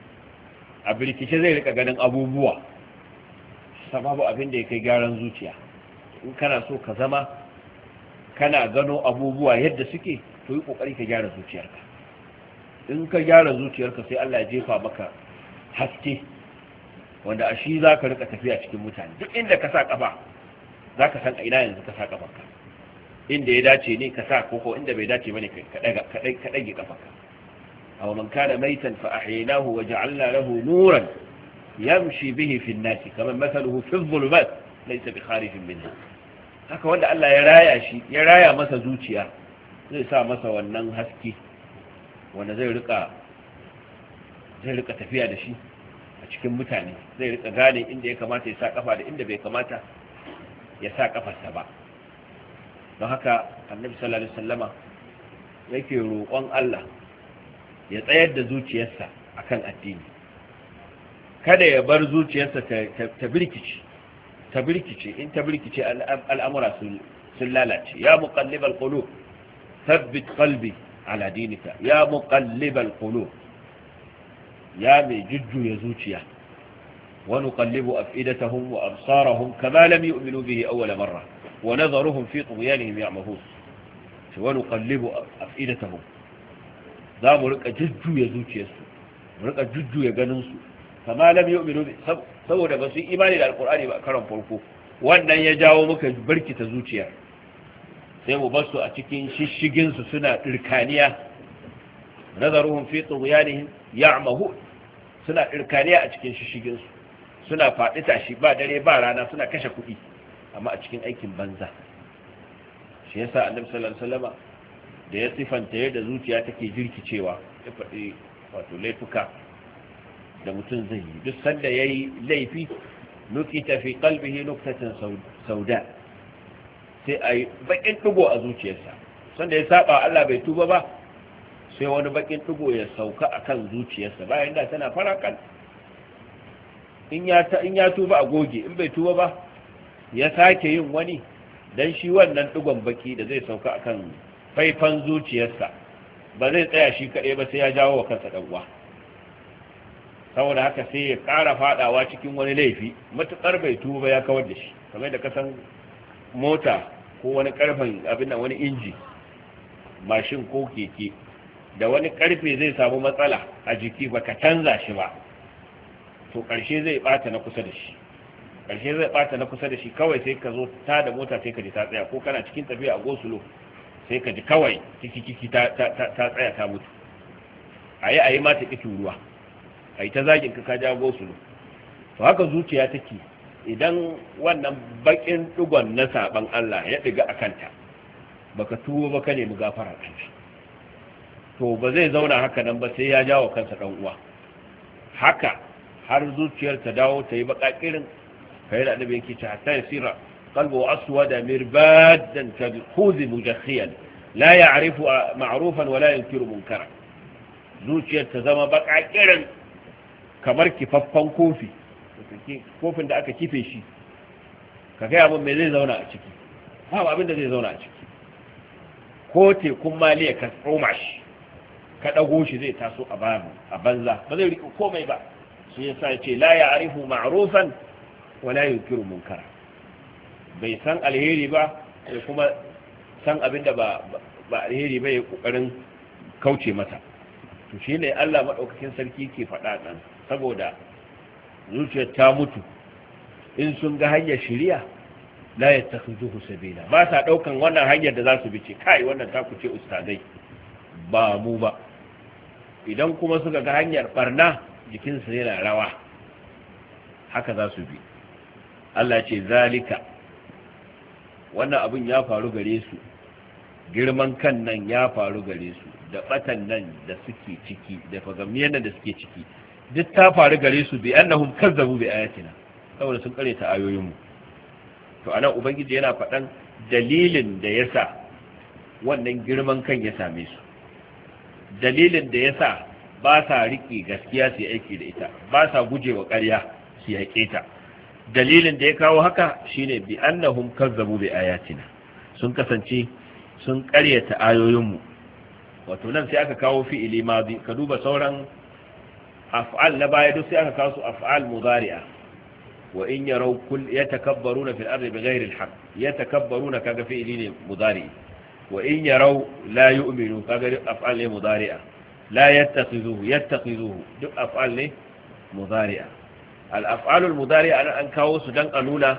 abubuwa, sababu abin da ya kai gyaran zuciya. in kana so ka zama kana gano abubuwa yadda suke, to yi kokari ka gyara zuciyarka. in ka gyara zuciyarka sai Allah ya jefa maka haske, wanda a shi za ka rika tafiya cikin mutane. duk inda ka sa kafa za ka san a ina yanzu ka sa kafarka, inda ya dace ne ka sa, koko inda bai dace bane ka ɗage kafarka. aw man kana maitan fa ahyaynahu wa ja'alna lahu nuran yamshi bihi fi an-nas kama mathaluhu fi adh-dhulumat laysa bi kharijin minha. haka wanda Allah ya raya masa zuciya, zai sa masa wannan haske wanda zai rika tafiya da shi a cikin mutane, zai rika gane inda ya kamata ya sa kafa da inda bai kamata ya sa kafarsa ba. don haka annabi sallallahu alaihi wasallama yake roƙon Allah ya tsayar da zuciyarsa akan addini, kada ya bar zuciyarsa ta birkice. in ta birkice al'amura sun lalace. ya muqallibal qulub thabbit qalbi ala dinika, ya muqallibal qulub, ya mai jujjuya zuciya. wa nuqallibu afidatahum wa absarahum kama lam yu'minu bihi awwal marra wa nadharuhum fi tughyanihim ya'mahun. wa nuqallibu afidatahum, za mu rika jujjuya zuciyarsu, mu rika jujjuya ganinsu, kama lam yu'minu bi, saboda ba su yi imani da alqur'ani ba a karon farko. wannan ya jawo muka barkita zuciya, sai mu bar su a cikin shishigin su suna dirkaniya nazaruhum fi tughyanihim ya'mahun suna irkaniya a cikin shishigin su suna faɗi tashi ba dare ba rana suna kashe kuɗi amma a cikin aikin banza. shi yasa annabi sallallahu alaihi wasallama da ya sifanta yadda zuciya take jirkicewa ya faɗi wato laifuka da mutum zai yi duk sanda yayi laifi nukita fi qalbihi nuktatan sauda sai ai bakin dugo a zuciyarsa sanda ya saba Allah bai tuba ba sai wani bakin dugo ya sauka akan zuciyarsa bayan da tana farakan in ya tuba a goge in bai tuba ba ya sake yin wani dan shi wannan dugon baki da zai sauka akan faifan zuciyarsa ba zai tsaya shi kaɗai ba sai ya jawo wa kansa ɗan uwa saboda haka sai ya ƙara faɗawa cikin wani laifi matuƙar bai tuba ya kawar da shi kamar da kasan mota ko wani ƙarfen abin nan wani inji mashin ko keke da wani ƙarfe zai samu matsala a jiki baka canza shi ba to ƙarshe zai ɓata na kusa da shi kawai sai ka zo ta da mota sai ka ji ta tsaya ko kana cikin tafiya a gosulo sai ka ji kawai kiki ta tsaya ta mutu a yi ma ta ƙi turuwa a yi ta zagin ka ja gosulo to haka zuciya take idan wannan bakin digon na saban Allah ya diga a kanta baka tuwo ba ka nemi gafara kanshi to ba zai zauna haka nan ba sai ya jawo kansa dan uwa haka har zuciyar ta dawo ta yi bakakirin kai da annabi yake ta ta yasira qalbu aswada mirbadan kadkhuz mujakhiyan la ya'rifu ma'rufan wa la yunkiru munkara zuciyar ta zama bakakirin kamar kifaffan kofi kofin da aka kife shi ka gaya min me zai zauna a ciki babu abin da zai zauna a ciki ko tekun maliya ka tsoma shi ka dago shi zai taso a banza ba zai riƙe komai ba shi yasa ya ce la ya'rifu ma'rufan wa la yunkiru munkara bai san alheri ba sai kuma san abin da ba alheri ba ya kokarin kauce mata to shine Allah madaukakin sarki ke faɗa nan saboda zuciyar ta mutu in sun ga hanyar shiriya la yattakhiduhu sabila ba sa daukan wannan hanyar da za su bice kai wannan ta kuce ustadai ba mu ba idan kuma suka ga hanyar barna jikinsu yana rawa haka za su bi Allah ce zalika wannan abin ya faru gare su girman kan nan ya faru gare su da batan nan da suke ciki da fagamiyar nan da suke ciki duk ta faru gare su bi annahum kazzabu bi ayatina saboda sun kare ta ayoyin mu to anan ubangiji yana faɗan dalilin da yasa wannan girman kan ya same su dalilin da yasa ba sa riƙe gaskiya su aiki da ita ba sa gujewa ƙarya su yaƙe ta dalilin da ya kawo haka shine bi annahum kazzabu bi ayatina sun kasance sun ƙaryata ayoyin mu wato nan sai aka kawo fi'ili madi ka duba sauran af'al na baya duk sai aka kawo su af'al mudari'a wa in yaraw kull yatakabbaruna fil ardi bighayri al-haqq yatakabbaruna kaga fi'ili ne mudari wa in yaraw la yu'minu kaga af'al ne mudari'a la yattakhidhuhu duk af'al ne mudari'a al-af'al al-mudari'a an kawo su dan a nuna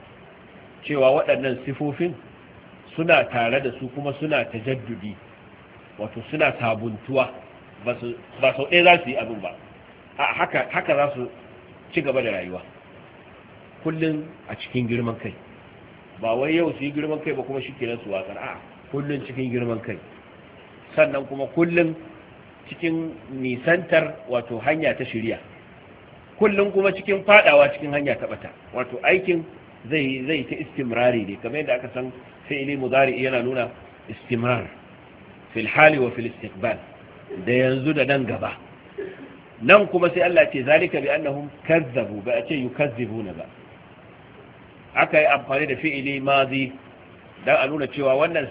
cewa waɗannan sifofin suna tare da su kuma suna tajaddudi wato suna sabuntuwa ba sau ɗaya za su yi abin ba haka za su ci gaba da rayuwa kullum a cikin girman kai ba wai yau su yi girman kai ba kuma shi kenan su watsar a kullum cikin girman kai sannan kuma kullum cikin nisantar wato hanya ta shirya kullum kuma cikin fadawa cikin hanya ta bata wato aikin zai ta istimrari ne kamar yadda aka san fi'ili mudari yana nuna istimrar fil hali wa fil istiqbal da yanzu da nan gaba nan kuma sai Allah ce zalika bi annahum kazzabu ba a ce yukazzibuna ba aka yi amfani da fi'ili mazi dan a nuna cewa wannan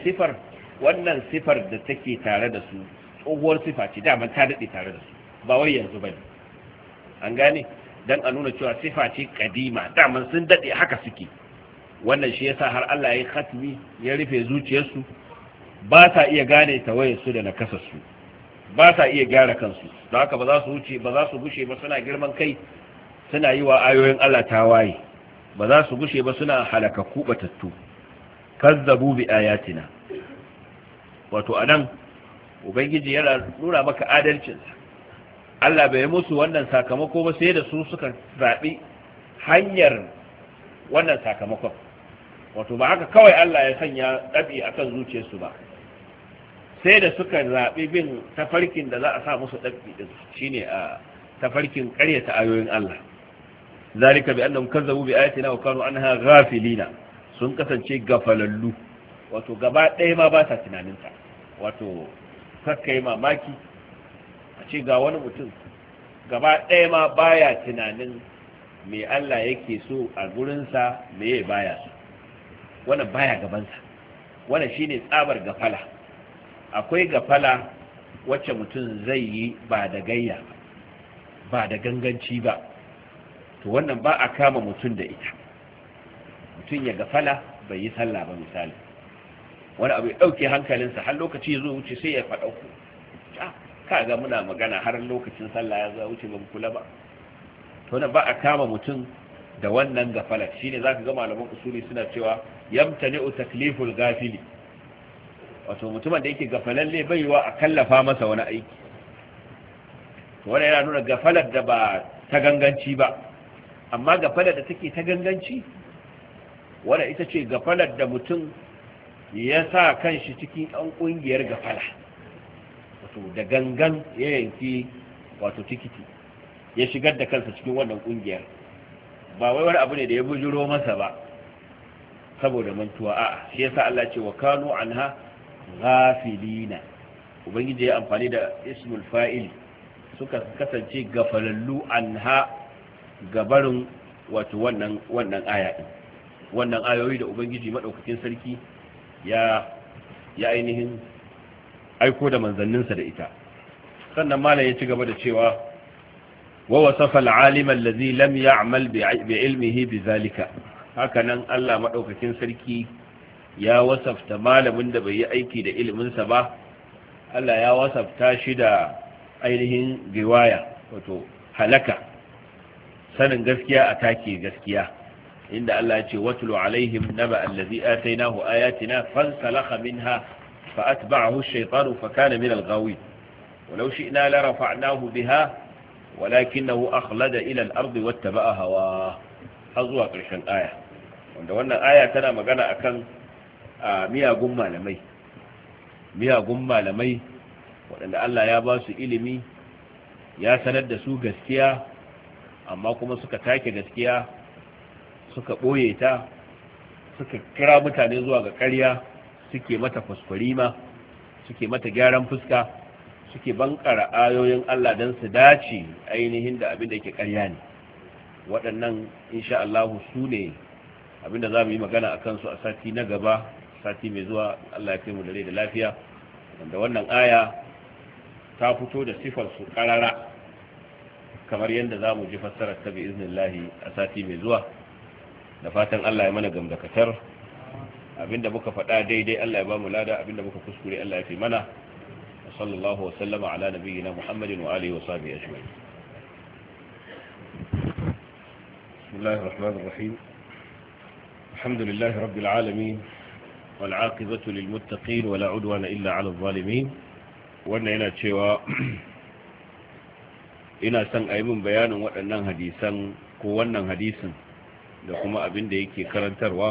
sifar da take tare da su tsohuwar sifa ce da ta dade tare da su ba wai yanzu bane an gane dan a nuna cewa sifa ce kadima da sun dade haka suke wannan shi yasa har Allah ya yi khatmi ya rufe zuciyarsu ba sa iya gane tawayarsu da nakasarsu ba sa iya gyara kansu don haka ba za su gushe ba suna girman kai suna yi wa ayoyin Allah tawaye ba za su gushe ba suna halakakku batattu kazzabu bi ayatina wato anan ubangiji yana nuna maka adalcinsa. Allah bai musu wannan sakamako ba sai da su suka zaɓi hanyar wannan sakamakon. Wato ba haka kawai Allah ya sanya ɗabi a kan zuciyarsu ba, sai da suka zaɓi bin tafarkin da za a sa musu ɗabi ɗin shi ne a tafarkin ƙaryata ayoyin Allah. Zalika bi annahum kazzabu bi ayatina wa kanu anha ghafilina, sun kasance gafalallu, wato gaba ɗaya ma ba sa tunaninta. Wato kakkai mamaki a ce ga wani mutum gaba ɗaya ma baya tunanin me Allah yake so a gurinsa me baya so, wannan baya gabansa. Wannan shine tsabar gafala. Akwai gafala wacce mutum zai yi ba da gayya ba da ganganci ba, to wannan ba a kama mutum da ita. Mutum ya gafala bai yi sallah ba misali, wani abu ya ɗauke hankalinsa har lokaci ya zo wuce sai ya faɗa ku kaga muna magana har lokacin sallah ya zo wuce ba kula ba. To wannan ba a kama mutum da wannan gafalar. Shine zaka ga malaman usuli suna cewa yamtani'u takliful gafili, wato mutumin da yake gafalalle baiwa a kallafa masa wani aiki. To wannan yana nuna gafalar da ba ta ganganci ba. Amma gafalar da take ta ganganci, wannan ita ce gafalar da mutum ya sa kanshi cikin ɗan ƙungiyar gafala, wato da gangan ya yanki wato tikiti ya shigar da kansa cikin wannan ƙungiyar. Ba wai wani abu ne da ya bujuro masa ba saboda mantuwa, a'a shi yasa Allah ce wa kanu anha ghafilina. Ubangiji ya amfani da ismul fa'il, suka kasance gafalallu anha gabarin wato wannan aya din, wannan ayoyi da Ubangiji madaukakin sarki ya ainihin aiko da manzanninsa da ita. Sannan malam ya ci gaba da cewa wa wasafa al-alima allazi lam ya'mal bi ilmihi bizalika. Hakanan Allah madaukakin sarki ya wasafta malamin da bai yi aiki da iliminsa ba, Allah ya wasafta shi da ainihin riwaya, wato halaka, sanin gaskiya a take gaskiya, inda Allah ya ce watlu alaihim naba allazi atainahu ayatina fansalakha minha فأتبعه الشيطان فكان من الغاوين ولو شئنا لرفعناه بها ولكنه أخلد إلى الأرض واتبع هواه. حظوا قرشان آية wannan aya tana magana akan miyagun malamai waɗanda Allah ya ba su ilimi, ya sanar da su gaskiya, amma kuma suka take gaskiya, suka ɓoye ta, suka kira mutane zuwa ga ƙarya, suke mata kwaskwarima, suke mata gyaran fuska, suke bankara ayoyin Allah don su dace ainihin da abin da yake ƙarya ne. Waɗannan insha Allah su ne abin da za mu yi magana a kansu a sati na gaba, sati mai zuwa, Allah ya kai mu da rai da lafiya, wanda wannan aya ta fito da sifar su ƙarara kamar yadda za mu ji fassarar ta bi iznillahi a sati mai zuwa. Da fatan Allah ya mana gamdakatar, abinda muka faɗa daidai Allah ya ba mu lada, abinda muka kuskure Allah ya fi mana. Sallallahu wa sallama ala nabiyyina Muhammadin wa alihi wa sahbihi ajma'in. Bismillahir rahmanir rahim. Alhamdulillahi rabbil alamin wal 'aqibatu lil muttaqin wa la 'udwana illa 'ala adh-dhalimin. Wannan yana cewa ina son ayi min bayanin waɗannan hadisan ko wannan hadisin da kuma abinda yake karantarwa.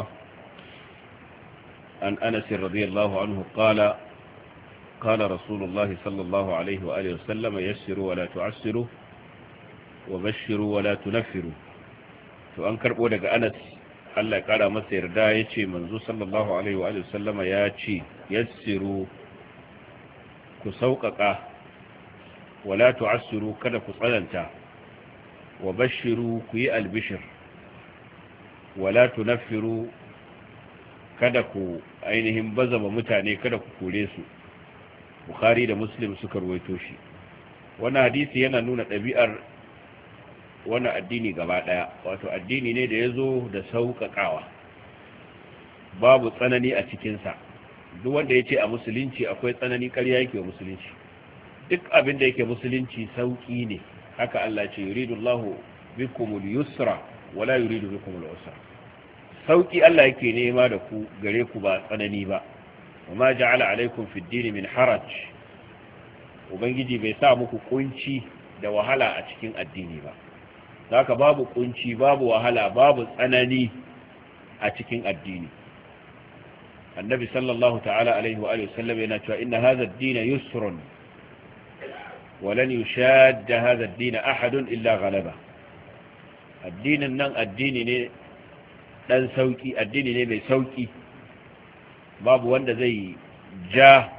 عن أنس رضي الله عنه قال قال رسول الله صلى الله عليه وآله وسلم يسروا ولا تعسروا وبشروا ولا تنفروا. فأنكر بودك أنس Allah ya kara masa yarda ya ce manzo sallallahu alaihi wa sallama ya ce yassiru ku sauƙaƙa wala tu'assiru kada ku tsananta wa bashiru ku yi albishir wala tunaffiru kada ku ainihin bazama mutane, kada ku kore su. Bukhari da Muslim suka ruwaito shi. Wannan hadisi yana nuna ɗabi'ar wannan addini gaba ɗaya, wato addini ne da ya zo da sauƙaƙawa, babu tsanani a cikinsa. Duk wanda ya ce a musulunci akwai tsanani, ƙarya yake wa musulunci. Duk abin da yake musulunci sauƙi ne. Haka Allah ce yuridullahu bikumul yusra wala yuridu bikumul usra. Sauƙi Allah yake nema da ku gare ku, ba tsanani ba. وما جعل عليكم في الدين من حرج ubangiji bai sa muku kunci da wahala a cikin addini ba. Haka babu kunci, babu wahala, babu tsanani a cikin addini. annabi sallallahu ta'ala alaihi wa alihi wasallam yana cewa inna hadha ad-din yusrun wa lan yushadda hadha ad-din ahadun illa ghalaba. addinin nan addini ne dan sauki, addini ne mai sauki, babu wanda zai ja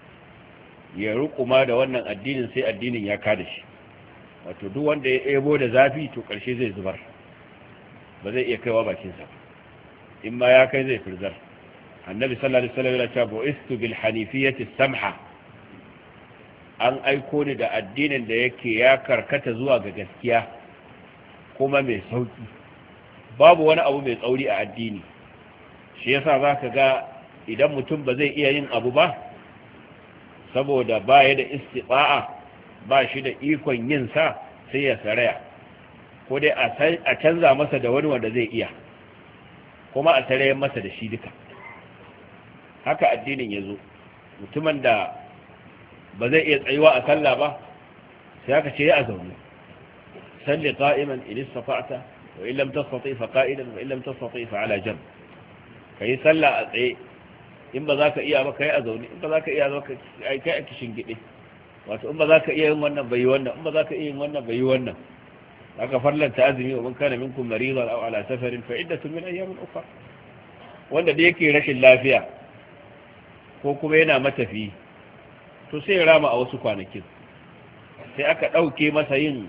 ya rukuma da wannan addinin sai addinin ya kada shi. wato duk wanda ya ebo da zafi to karshe zai zubar, ba zai iya kaiwa bakinsa, in ma ya kai zai firzar. annabi sallallahu alaihi wasallam ya ce bu'istu bil hanifiyyati samha, an aiko ni da addinin da yake ya karkata zuwa ga gaskiya kuma mai sauki, babu wani abu mai tsauri a addini. shi yasa zaka ga idan mutum ba zai iya yin abu ba saboda ba ya da istifa'a, ba shi da ikon yin sa, sai ya saraya, ko dai a canza masa da wani wanda zai iya, kuma a sarayen masa da shi duka. haka addinin ya zo. mutumin da ba zai iya tsayuwa a sallah ba sai aka ce ya a zaune, salli qa'iman in istata'ta wa in lam tastati fa qa'idan wa in lam tastati fa ala janb. kai sallah a tsaye, in ba za ka iya ba kai a zaune, in ba za ka iya ba kai a kishin gide. wato in ba za ka iya yin wannan bai yi wannan, in ba za ka iya yin wannan bai yi wannan. aka farlanta azumi wa man kana minkum maridan aw ala safarin fa iddatun min ayyamin ukhra. wanda da yake rashin lafiya ko kuma yana matafi to sai ya rama a wasu kwanakin. sai aka dauke masa yin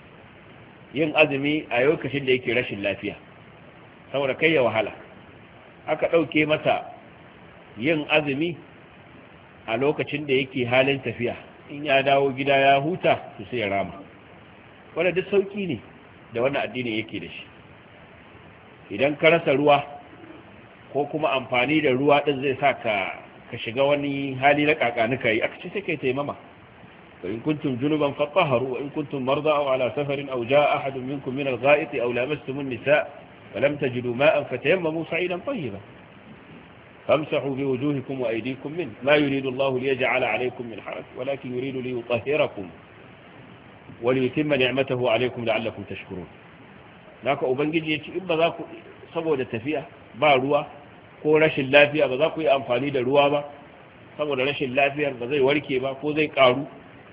azumi a lokacin da yake rashin lafiya saboda kai ya wahala. aka dauke masa yin azumi a lokacin da yake halin tafiya, in ya dawo gida ya huta to sai ya rama. wanda duk sauki ne da wannan addini yake da shi. idan ka rasa ruwa ko kuma amfani da ruwa din zai sa ka shiga wani hali na kakanuka yi, aka ce sai kai taimama. fa in kuntum junuban fatahharu wa in kuntum marda aw ala safarin aw jaa ahadun minkum min al-gha'it aw lamastum an-nisaa wa lam tajidu ma'an fatayammamu sa'idan tayyiban famsahu biwujuhikum wa aydikum min ma yuridu Allahu liyaj'ala 'alaykum min haraj walakin yuridu liyutahhirakum wa liyutimma ni'matahu 'alaykum la'allakum tashkurun. naka ubangiji yace in ba za ku saboda tafiya ba ruwa ko rashin lafiya ba za ku yi amfani da ruwa ba, saboda rashin lafiyar ba zai warke ba ko zai karu,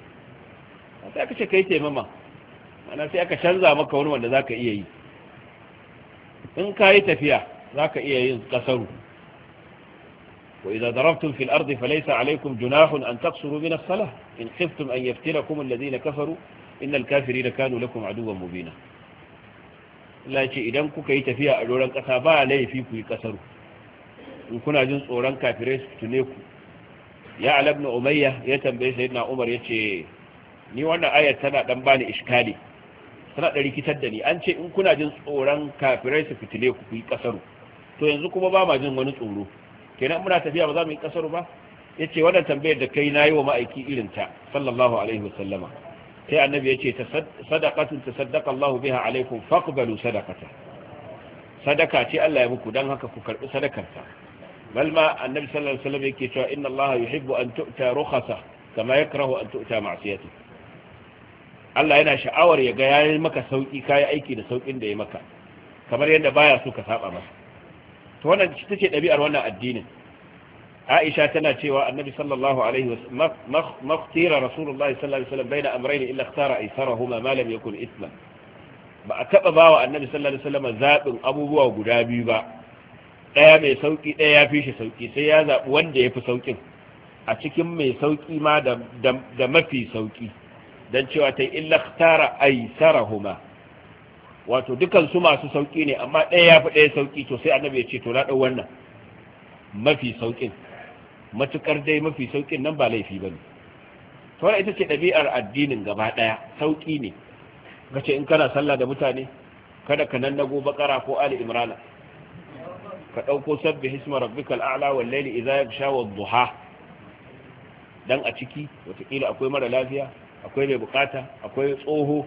sai aka ce kai taimama, ana sai aka canza maka wani wanda za ka iya yi. in ka yi tafiya za ka iya yin kasaru. wa idza darabtum fil ardi falaysa alaykum junahun an taqsuru min as-salah in khiftum an yaftinakum alladhina kafaru innal kafirina kanu lakum aduwwan mubina. Allah ce idan kuka yi tafiya a doron kasa ba laifi ku yi kasaru in kuna jin tsoron kafirai su tune ku. ya ala ibn umayya ya tambaye sayyidina umar yace ni wannan ayar tana dan bani iskali, tana da rikitar da ni. an ce in kuna jin tsoron kafirai su fitile ku yi kasaru, to yanzu kuma ba ma jin wani tsoro, kenan muna tafiya ba za mu yi kasaru ba? yace wannan tambayar da kai nayi wa ma'aiki irin ta sallallahu alaihi wasallama. sai annabi yace sadaqatun tasaddaqa Allahu biha alaikum faqbalu sadaqata. sadaka ce Allah ya muku, dan haka ku karbi sadakarsa. bal ma annabi sallallahu alaihi wasallam yake cewa inna Allah yuhibbu an tu'ta rukhasa kama yakrahu an tu'ta ma'siyati. Allah yana sha'awar ya ga yayin maka sauki, kai aiki da saukin da ya maka, kamar yadda baya so ka saba masa. to wannan take dabi'ar wannan addinin. Aisha tana cewa annabi sallallahu alaihi wasallam makhtira rasulullahi sallallahu alaihi wasallam baina amrayn illa ikhtara aysarahuma ma lam yakun ithman. ba a taba bawa annabi sallallahu alaihi wasallam zabin abubuwa guda biyu ba, daya mai sauki daya yafi shi sauki, sai ya zabi wanda yafi saukin a cikin mai sauki ma da mafi sauki, dan cewa tai illa ikhtara aysarahuma, wato dukan su masu sauki ne amma daya yafi daya sauki, to sai annabi ya ce to na dau wannan mafi saukin, matukar dai mafi saukin nan ba laifi bane. to wannan ita ce dabi'ar addinin gaba daya, sauki ne. kace in kana sallah da mutane kada ka nannago bakara ko ali imrana, ka dauko sabbih isma rabbikal a'la wal layli idha yaghsha wad duha, dan a ciki wataƙila akwai mara lafiya, akwai mai bukata, akwai tsoho,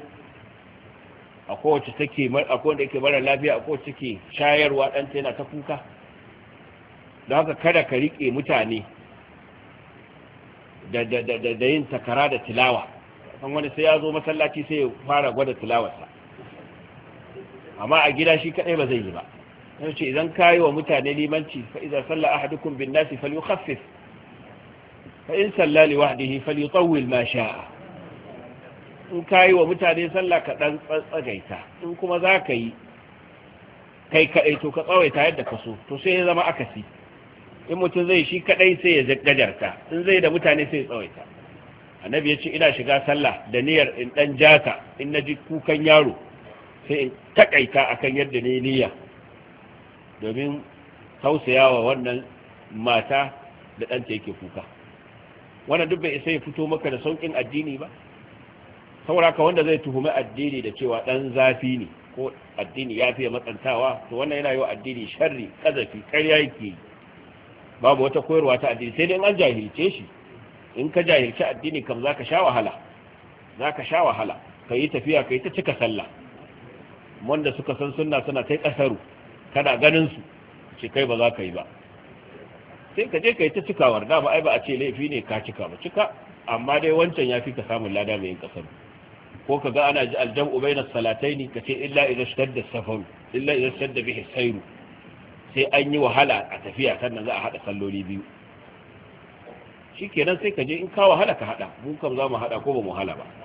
akwai wacce take akwai wanda yake mara lafiya, akwai wacce take shayarwa dan ta yana ta kuka. don haka kada ka rike mutane da yin takara da tilawa. kan wani sai ya zo masallaci sai ya fara gwada tilawarsa, amma a gida shi kadai ba zai yi ba. sai ce idan kayi wa mutane limanci fa idza salla ahadukum bin nasi falyukhaffif fa in salla li wahdihi falyutawwil ma sha'a. in kayi wa mutane sallah ka dan tsagaita, in kuma za ka yi kai kadai to ka tsawaita yadda ka so. to sai ya zama akasi, in mutum zai shi kadai sai ya gajarta, in zai da mutane sai ya tsawaita. annabi ya ce ina shiga sallah da niyyar in dan jata, in naji kukan yaro sai in takaita akan yadda ne niyya, domin tausayawa wannan mata da ɗanta yake kuka. wannan duk bai isa ya fito maka da saukin addini ba. saboda haka wanda zai tuhumi addini da cewa dan zafi ne ko addini ya fiye matsantawa, to wannan yana yi wa addini sharri, kazafi, ƙarya yake. babu wata koyarwa ta addini sai dai an jahilce shi. in ka jahilci addini kam zaka sha wahala, ka yi tafiya ka yi ta cika sallah. wanda suka san sunna suna kai kasaru, kana ganin su ce kai ba za ka yi ba, sai ka je ka yi ta cikawar. dama ai ba a ce laifi ne ka cika ba, cika, amma dai wancan ya fi ka samun lada mai yin kasaru. ko ka ga ana ji aljam'u bainas salataini ka ce illa idza shtadda safaru, illa idza shtadda bihi sayru, sai an yi wahala a tafiya sannan za a hada salloli biyu. shikenan sai ka je in ka wahala ka hada, mu kam za mu hada ko ba mu wahala ba.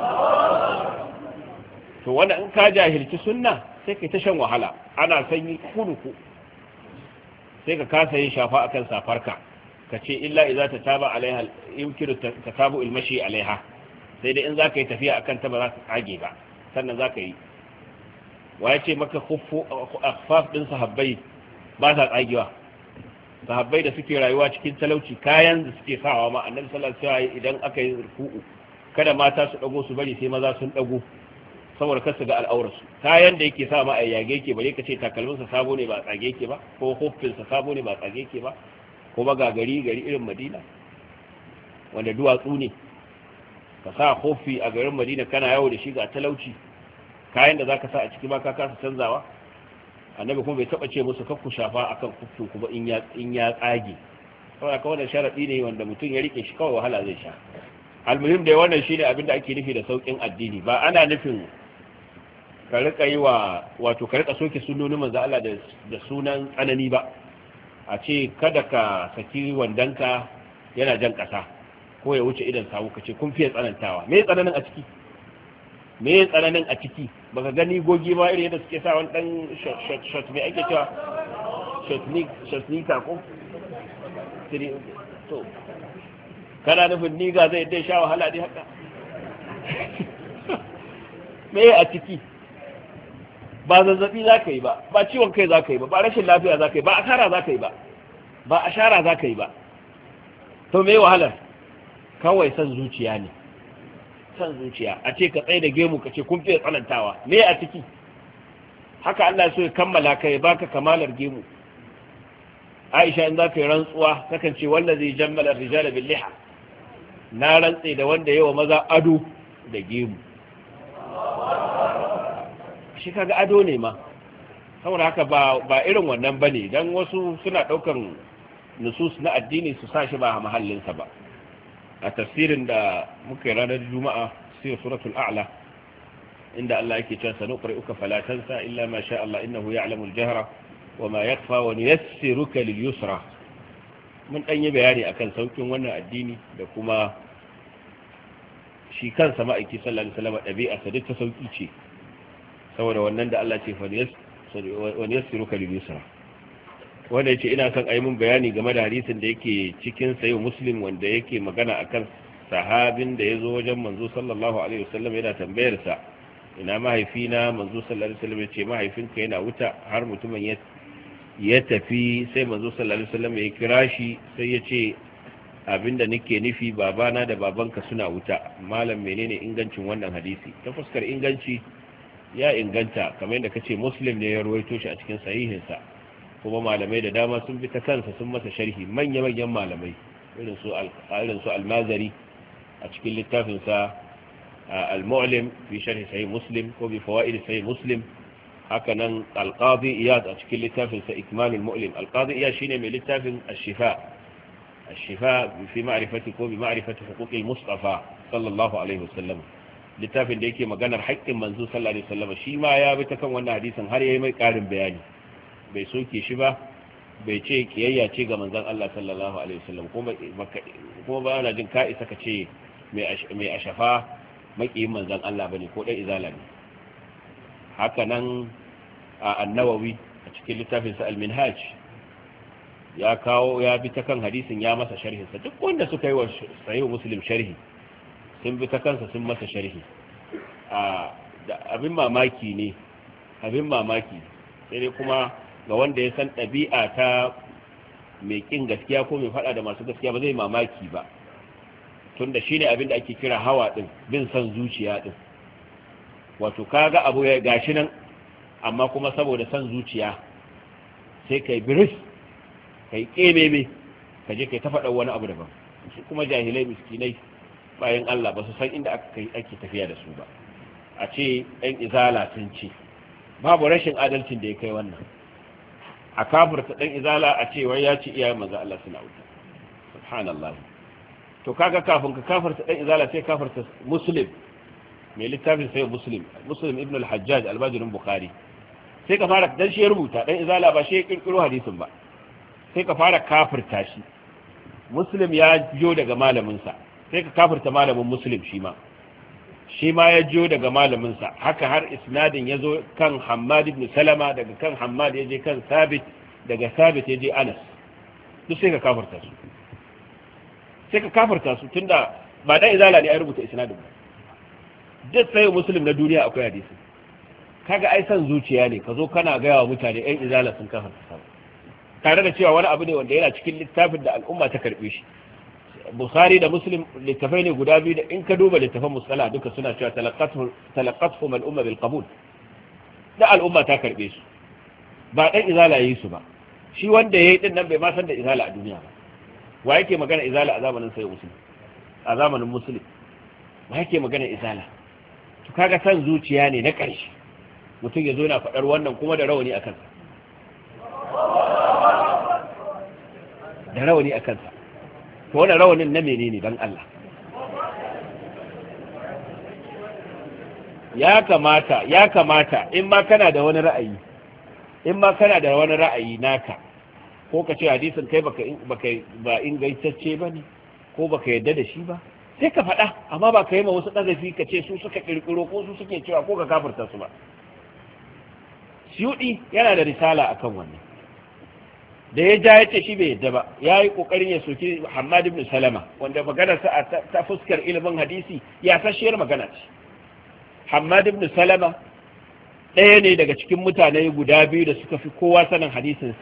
to wannan in ka jahilci sunna sai kai ta shan wahala, ana sanyi kunuku sai ka kasa yin shafa akan safarka, ka ce illa idza tataba alaiha yumkinu tatabu almashi alaiha, sai dai in zaka yi tafiya akan ta ba za ka tsage ba sannan zaka yi. waye ce maka khuffu akhfaf din sahabbai ba sa tsagewa? sahabbai da suke rayuwa cikin talauci, kayan da suke sawa ma annabi sallallahu alaihi wasallam idan aka yi ruku'u kada mata su dago su bari sai maza sun dago, saboda kar su ga al'aurarsu. kayan da yake sa ma a yage yake, bare ka ce takalminsa sabo ne ba tsage yake ba, ko huffinsa sabo ne ba tsage yake ba, kuma ga gari irin Madina wanda duwatsu ne, ka sa huffi a garin Madina kana yawo da shi ga talauci, kayan da zaka sa a ciki ma ka kasa canzawa. annabi kuma bai taba ce musu kakku shafa akan huffin kuma in ya tsage. saboda ka wannan sharadi ne wanda mutum ya rike shi kawai wahala zai sha. almuhim dai wannan shine abin da ake nufi da saukin addini, ba ana nufin ka rika yi wato ka rika soke sunnonin manzo Allah da sunan tsanani ba. a ce kada ka saki wandanka yana jan kasa ko ya wuce idan sawu, ka ce kun fiye tsanantawa. me tsananin a ciki? baka gani gogi ma irin yadda suke sa wani dan shot me ake cewa shotnika ko to kana nufin niga zai dai sha wahala dai haka? me a ciki? ba zazzabi za ka yi ba, ba ciwon kai za ka yi ba, ba rashin lafiya za ka yi ba, asara za ka yi ba, ba ashara za ka yi ba. to me wahalar? kawai san zuciya ne, san zuciya. a ce ka tsaye da gemu ka ce kun fiye tsanantawa, me a ciki? haka Allah so ya kammala ka ya baka kamalar gemu. Aisha in za ka yi rantsuwa takan ce wallazi jammala rijala bil liha, na rantse da wanda yawa maza ado da gemu. shi kaga ado ne ma. saboda haka ba irin wannan bane, dan wasu suna daukan nusus na addini su sa shi ba mahallinsa ba. a tafsirin da muka yi ranar juma'a sai suratul a'la, inda Allah yake cewa sanuqri'uka fala tansa illa ma sha Allah innahu ya'lamu al-jahra wa ma yakhfa wa nuyassiruka lil-yusra. mun dan yi bayani akan saukin wannan addini da kuma shi kansa ma'aiki sallallahu alaihi wasallam dabi'a sa duk ta sauki ce, saboda wannan da Allah ce fa nuyassiruka lil-yusra. wanda yace ina son ayi mun bayani game da hadisin da yake cikin sahih Muslim wanda yake magana akan sahabin da yazo wajen manzo sallallahu alaihi wasallam yana tambayar sa ina mahaifina, manzo sallallahu alaihi wasallam yace mahaifinka yana wuta. har mutumin ya tafi sai manzo sallallahu alaihi wasallam ya kira shi sai yace abinda nake nufi babana da babanka suna wuta. malam menene ingancin wannan hadisi? ta fuskar inganci ya inganta kamar yadda kace Muslim ne ya ruwaito shi a cikin sahihinsa, kuma malamai da dama sun bi ta kansa sun masa sharhi, manya-manyan malamai irin su almazari a cikin littafinsa al-mu'lim fi sharhi sahih Muslim ko bi fawaid sahih Muslim. haka nan al-qadi iyad a cikin littafinsa ikmal al-mu'lim. al-qadi iyad shine mai littafin ash-shifa الشفاء في معرفة بمعرفة حقوق المصطفى صلى الله عليه وسلم littafin da yake maganar haƙƙin manzo sallallahu alaihi wasallam shi ma ya bi ta kan wannan hadisin har yayi mai ƙarin bayani bai soke shi ba bai ce kiyayya ce ga manzon Allah sallallahu alaihi wasallam kuma ba ana jin ka isa ka ce mai ashafa makiyin manzon Allah bane ko dai izala ne haka nan an-Nawawi a cikin littafin sa al-Minhaj ya kawo ya bi ta kan hadisin ya masa sharhin sa duk wanda suka yi wa sahih Muslim sharhi sun bi ta kansa sun masa sharhi abin mamaki ne abin mamaki sai dai kuma ga wanda ya san ɗabi'a ta mai ƙin gaskiya ko mai faɗa da masu gaskiya ba zai mamaki ba tunda shine abin da ake kira hawa ɗin bin son zuciya ɗin wato kaga abu ya gashi nan amma kuma saboda son zuciya sai kai biris kai ƙememe ka je kai ta faɗa wani abu daban su kuma jahilai miskinai bayan Allah ba su san inda ake tafiya da su ba a ce ɗan izala sun ce babu rashin adalcin da ya kai wannan a kafirta ɗan izala a ce wai ya ce iyayen manzo Allah suna wuta subhanallah to kaga kafin ka kafirta ɗan izala sai kafirta muslim mai littafin sai muslim ibn al-hajjaj al-bajirin bukhari sai ka fara dan shi ya rubuta ɗan izala ba shi ya kirkiro hadisin ba sai ka fara kafirta shi muslim ya jiyo daga malaminsa sai ka kafirta malamin muslim shi ma ya jiyo daga malaminsa haka har isnadin ya zo kan Hammad ibn Salama daga kan Hammad ya je kan Sabit daga Sabit ya je Anas duk sai ka kafirta su tunda ba dan izala ne ya rubuta isnadin ba duk sai muslim na duniya akwai hadisi kaga ai san zuciya ne ka zo kana gaya wa mutane ɗan izala sun kafirta tare da cewa wani abu ne wanda yana cikin littafin da al'umma ta karbe shi Bukhari da Muslim littafai ne guda biyu da in ka duba littafan musala duka suna cewa talaqathu man umma bil qabul da al'umma ta karbe su ba dan izala yayi su ba shi wanda yayi din nan bai ma san da izala a duniya ba wa yake magana izala a zamanin sai Muslim a zamanin Muslim wa yake magana izala to kaga san zuciya ne na ƙarshe mutum ya zo na faɗar wannan kuma da rawani akan sa da rawani akan sa to wannan rawanin na menene dan Allah ya kamata in ma kana da wani ra'ayi naka ko ka ce hadisin kai ba ingantacce bane ko baka yadda da shi ba sai ka faɗa amma ba ka yi ma wasu ƙazafi ka ce su suka kirkiro ko su suke cewa ko ka kafirta su ba Suyuɗi yana da risala akan wannan da ya ja ya ce shi bai yadda ba ya yi ƙoƙarin ya soki Hammad ibn Salama wanda maganarsa ta fuskar ilimin hadisi ya sashiyar magana ce Hammad ibn Salama ɗaya ne daga cikin mutane guda biyu da suka fi kowa sanin hadisin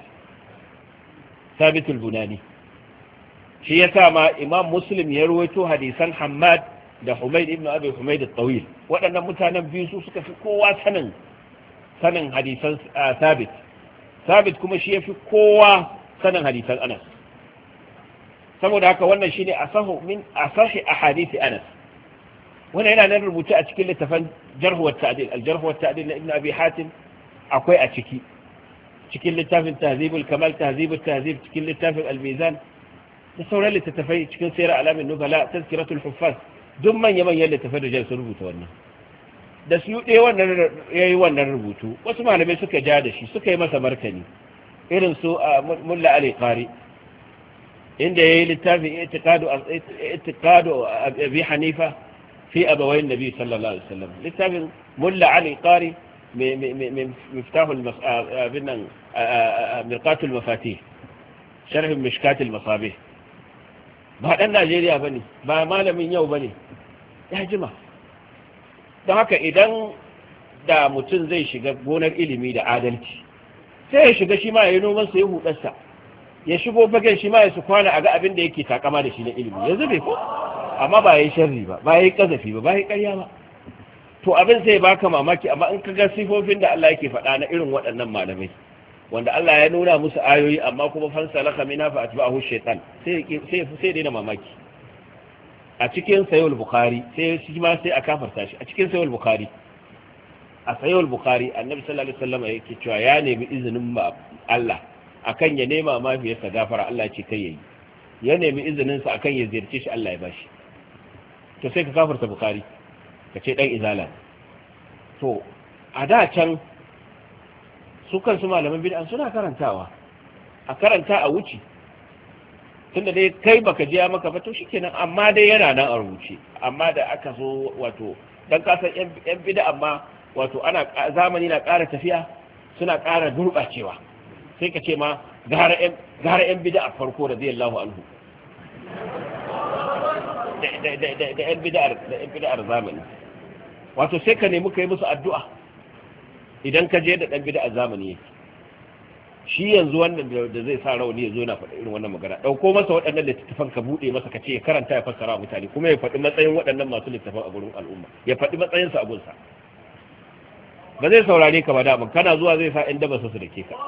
Sabit al-Bunani shi ya sa ma Imam Muslim ya rawaito hadisan Hammad da Humayd ibn Abi Humayd al-Tawil waɗannan mutanen biyu su suka fi kowa sanin hadisan Sabit kuma shi ya fi kowa sanin hadisan Anas saboda haka wannan shine asahi ahadisi Anas wannan yana nan rubuce a cikin littafin Jarh wa Ta'dil al-Jarh wa Ta'dil na Ibn Abi Hatim akwai a cikin littafin Tahzibul Kamal Tahzibut Tahzib cikin littafin Al-Mizan da sauran littafai cikin Sirr Alamin Nubala Tazkiratul Huffaz duk manyan littafai da sun rubuta wannan da su ɗaya wannan yayi wannan rubutu wasu malamai suka ja da shi suka yi masa martani irin su Mulla Ali Qari inda yayi littafin i'tiqadu Abi Hanifa fi abawayn Nabi sallallahu alaihi wasallam littafin Mulla Ali Qari من مفتاح مرقات المفاتيح شرح مشكات المصابيح ba dan Najeriya bane ba malamin yau bane ya jima don haka idan da mutum zai shiga gonar ilimi da adalci sai ya shiga shi ma ya yi noman sa ya hudarsa ya shigo fagen shi ma ya su kwana a ga abin da yake takama da shi na ilimi yanzu bai ko amma ba yayi sharri ba ba yayi kazafi ba ba yayi ƙarya ba to abin sai baka mamaki amma in ka ga sifofin da Allah yake faɗa na irin waɗannan malamai wanda Allah ya nuna musu ayoyi amma kuma fansalaka minha fa atba'ahu shaytan sai daina mamaki a cikin sahih bukhari sai shi ma sai a kafarta shi a cikin sahih bukhari a sahih bukhari annabi sallallahu alaihi wasallam yake cewa ya nemi izinin Allah akan ya nema mafiyarsa gafara Allah ya ce kai yayi ya nemi izinin sa akan ya ziyarce shi Allah ya bashi, to sai ka kafirta Bukhari ka ce dan izala. To a da can su kansu malaman bid'a suna karantawa, a karanta a wuce, tunda dai kai baka ji maka ba to shikenan, amma dai yana nan a rubuce. Amma da aka so wato dan kasan yan bid'a amma wato ana zamani na ƙara tafiya suna ƙara gurɓacewa, sai ka ce ma gara yan bid'a farko radiyallahu anhu da yan bid'ar zamani. Wato sai ka nemi kai musu addu'a idan ka je da dan bid'a zamani yake. Shi yanzu wannan da zai sa rauni ya zo na faɗa irin wannan magana, ɗauko masa waɗannan littattafan ka buɗe masa ka ce ya karanta ya fassara wa mutane, kuma ya faɗi matsayin waɗannan masu littattafan a gurin al'umma, ya faɗi matsayinsa a gunsa. Ba zai saurare ka ba da mun kana zuwa zai sa ɗan daba su da ke ka,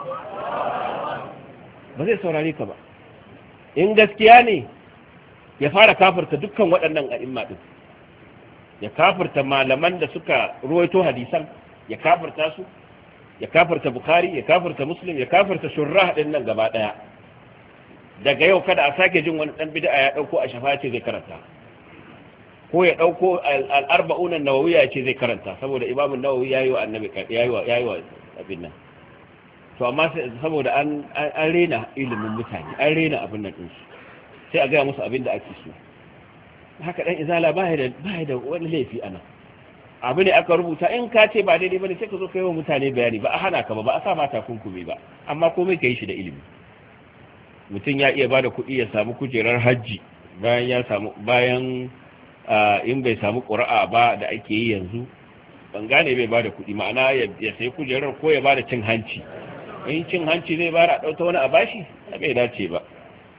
ba zai saurare ka ba. In gaskiya ne ya fara kafirta dukkan waɗannan a'imma din, ya kafirta malaman da suka ruwaito hadisan, ya kafirta su, ya kafirta Bukhari, ya kafirta Muslim, ya kafirta shurrah din nan gaba daya. Daga yau kada a sake jin wani dan bid'a ya dauko a shafa ce zai karanta, ko ya dauko al-arba'un an-nawawiyya ce zai karanta, saboda Imam an-Nawawi yayi wa annabi yayi wa abin nan. To amma saboda an rena ilimin mutane, an rena abin nan din su, sai a ga musu abin da ake so. Haka dan izala ba da wani laifi anan. Abu ne aka rubuta, in ka ce ba daidai bane sai ka zo kai wa mutane bayani, ba a hana ka ba a sa mata kunkumi ba, amma komai ka yi shi da ilimi. Mutum ya iya bada kuɗi ya samu kujerar hajji bayan in bai samu ƙura'a ba da ake yi yanzu, ban gane bai bada kuɗi, ma'ana ya sai kujerar ko ya bada cin hanci. In cin hanci zai bara a ɗauta wani a bashi, bai dace ba.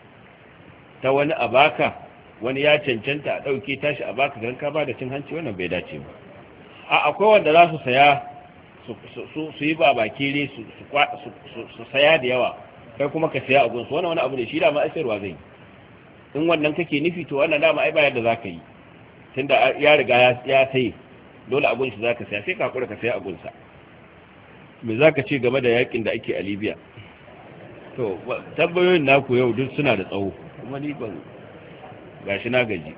Ta wani a baka, wani ya cancanta a ɗauke tashi a baka don ka bada cin hanci, wannan bai dace ba. Akwai wanda za su saya su yi babakere su saya da yawa, kai kuma ka saya abun su, wannan wani abu ne shi dama asirwa zai. In wannan kake nufi to wannan dama ai bayar da za ka yi, tunda ya riga ya sai dole abun shi za ka saya, sai ka hakura ka saya abun sa. Me za ka ce game da yakin da ake a Libya? To tambayoyin naku yau duk suna da tsawo, kuma ni ban gashi na gaji.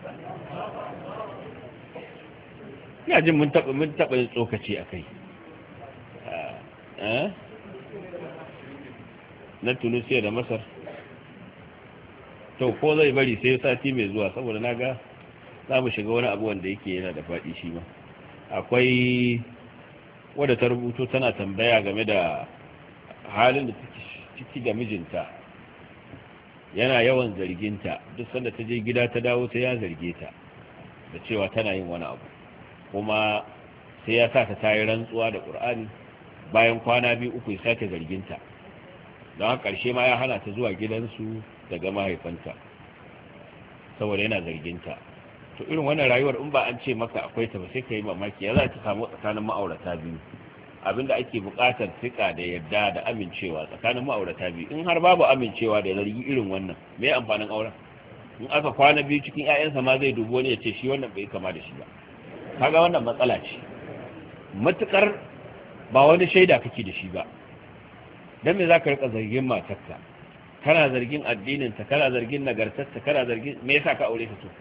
Ina jin mun taɓa yin tsokaci a kai na Tunisia da Masar. To ko zai bari sai sati mai zuwa, saboda na ga za mu shiga wani abu wanda yake yana da faɗi shi ma. Akwai wadda ta rubuto tana tambaya game da halin da ciki da mijinta, yana yawan zarginta, duk sanda ta je gida ta dawo ta ya zarge ta da cewa tana yin wani abu, kuma sai ya sa ta yi rantsuwa da Qur'ani, bayan kwana 2-3 ya sake zarginta, don haka ƙarshe ma ya hana ta zuwa gidansu daga mahaifanta saboda yana zarginta. To irin wannan rayuwar in ba an ce maka akwai ta ba sai ka yi mamaki ya za ta samu tsakanin ma'aurata biyu. Abinda ake buƙatar tsika da yadda da amincewa tsakanin ma'aurata biyu. In har babu amincewa da zargi irin wannan, me amfanin auren? In aka kwana 2 cikin 'ya'yansa ma zai dubi wani ya ce shi wannan bai kama da shi ba, kaga wannan matsala ce. Matukar ba wani shaida kake da shi ba, dan me zaka rika zargin matarka, kana zargin addininta, kana zargin nagartarta, kana zargin me yasa ka aure ta to?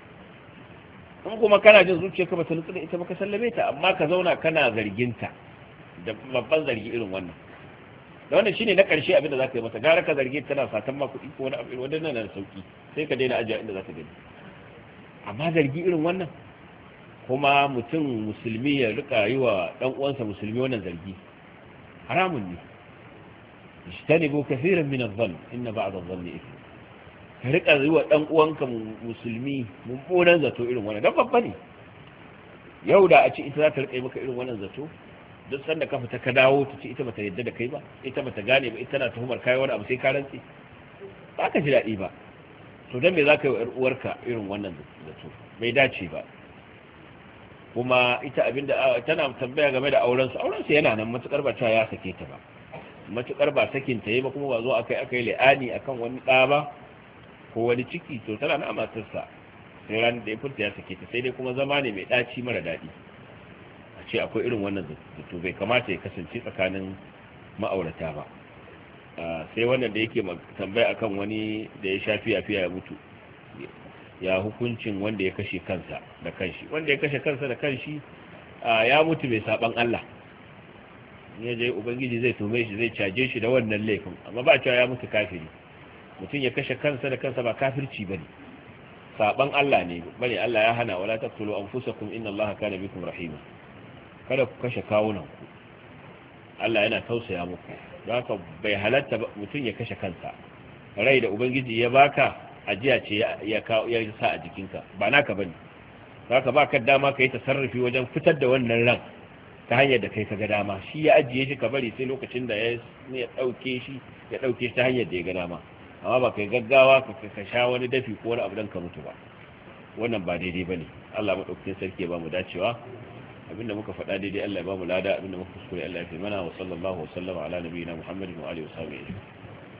In kuma kana jin zuciyarka ba ta nutsu da ita ba, ka sallame ta, amma ka zauna kana zarginta da babban zargi irin wannan. Da wannan shine na karshe abin da zaka yi mata, gara ka zargi tana satan ma kuɗi ko wani abu wanda nan da sauki, sai ka daina ajiya inda zaka gani. Amma zargi irin wannan, kuma mutum musulmi ya rika yi wa dan uwansa musulmi wannan zargi, haramun ne. Ishtanibu kaseeran min adh-dhann inna ba'd adh-dhanni ithm. Ka rika yi wa dan uwanka musulmi mummunan zato irin wannan, dan babba ne. Yau da a ce ita za ta rika yi maka irin wannan zato, duk sanda ka fita ka dawo ta ce ita bata yadda da kai ba, ita bata gane ba, ita na tuhumar kai wani abu sai ka rantsi, ba ka ji daɗi ba. To dan me za ka yi wa uwarka irin wannan zato? Bai dace ba. Kuma ita abinda tana tambaya game da aurensu yana nan, matukar ba ta ya sake ta ba, matukar ba sakin ta yi ba, kuma ba zo akai la'ani akan wani ɗa ba ko wani ciki, to tana na matarsa sai ran da ya furta ya sake ta. Sai dai kuma zama ne mai ɗaci mara daɗi a ce akwai irin wannan zato, bai kamata ya kasance tsakanin ma'aurata ba. sai wannan da yake tambaya akan wani da ya sha fiya ya mutu, ya hukuncin wanda ya kashe kansa da kanshi. Wanda ya kashe kansa da kanshi ya mutu mai saban Allah, ya je ubangiji zai tume shi, zai caje shi da wannan laifin, amma ba cewa ya mutu kafiri. Mutum ya kashe kansa da kansa ba kafirci bane, saban Allah ne bane. Allah ya hana wala taqtulu anfusakum inna Allaha kana bikum rahima. Kada ku kashe kawunan ku, Allah yana tausaya muku. Don haka bai halatta mutum ya kashe kansa. Rai da ubangiji ya baka ajiya ce ya sa a jikinka, ba naka bane. Haka ba ka dama ka yi tasarrufi wajen fitar da wannan ran ta hanyar da kai ka ga dama. Shi ya ajiye shi, ka bari sai lokacin da ya dauke shi ta hanyar da ya ga dama. Amma ba kai gaggawa ka sha wani dafi ko wani abu dan ka mutu ba, wannan ba daidai bane. Allah madaukakin sarki ya ba mu dacewa. Abinda muka faɗa daidai Allah ya ba mu lada, abinda muka kuskure Allah ya fi mana. Wa sallallahu wa sallama ala nabiyina Muhammadin wa alihi wa sahbihi.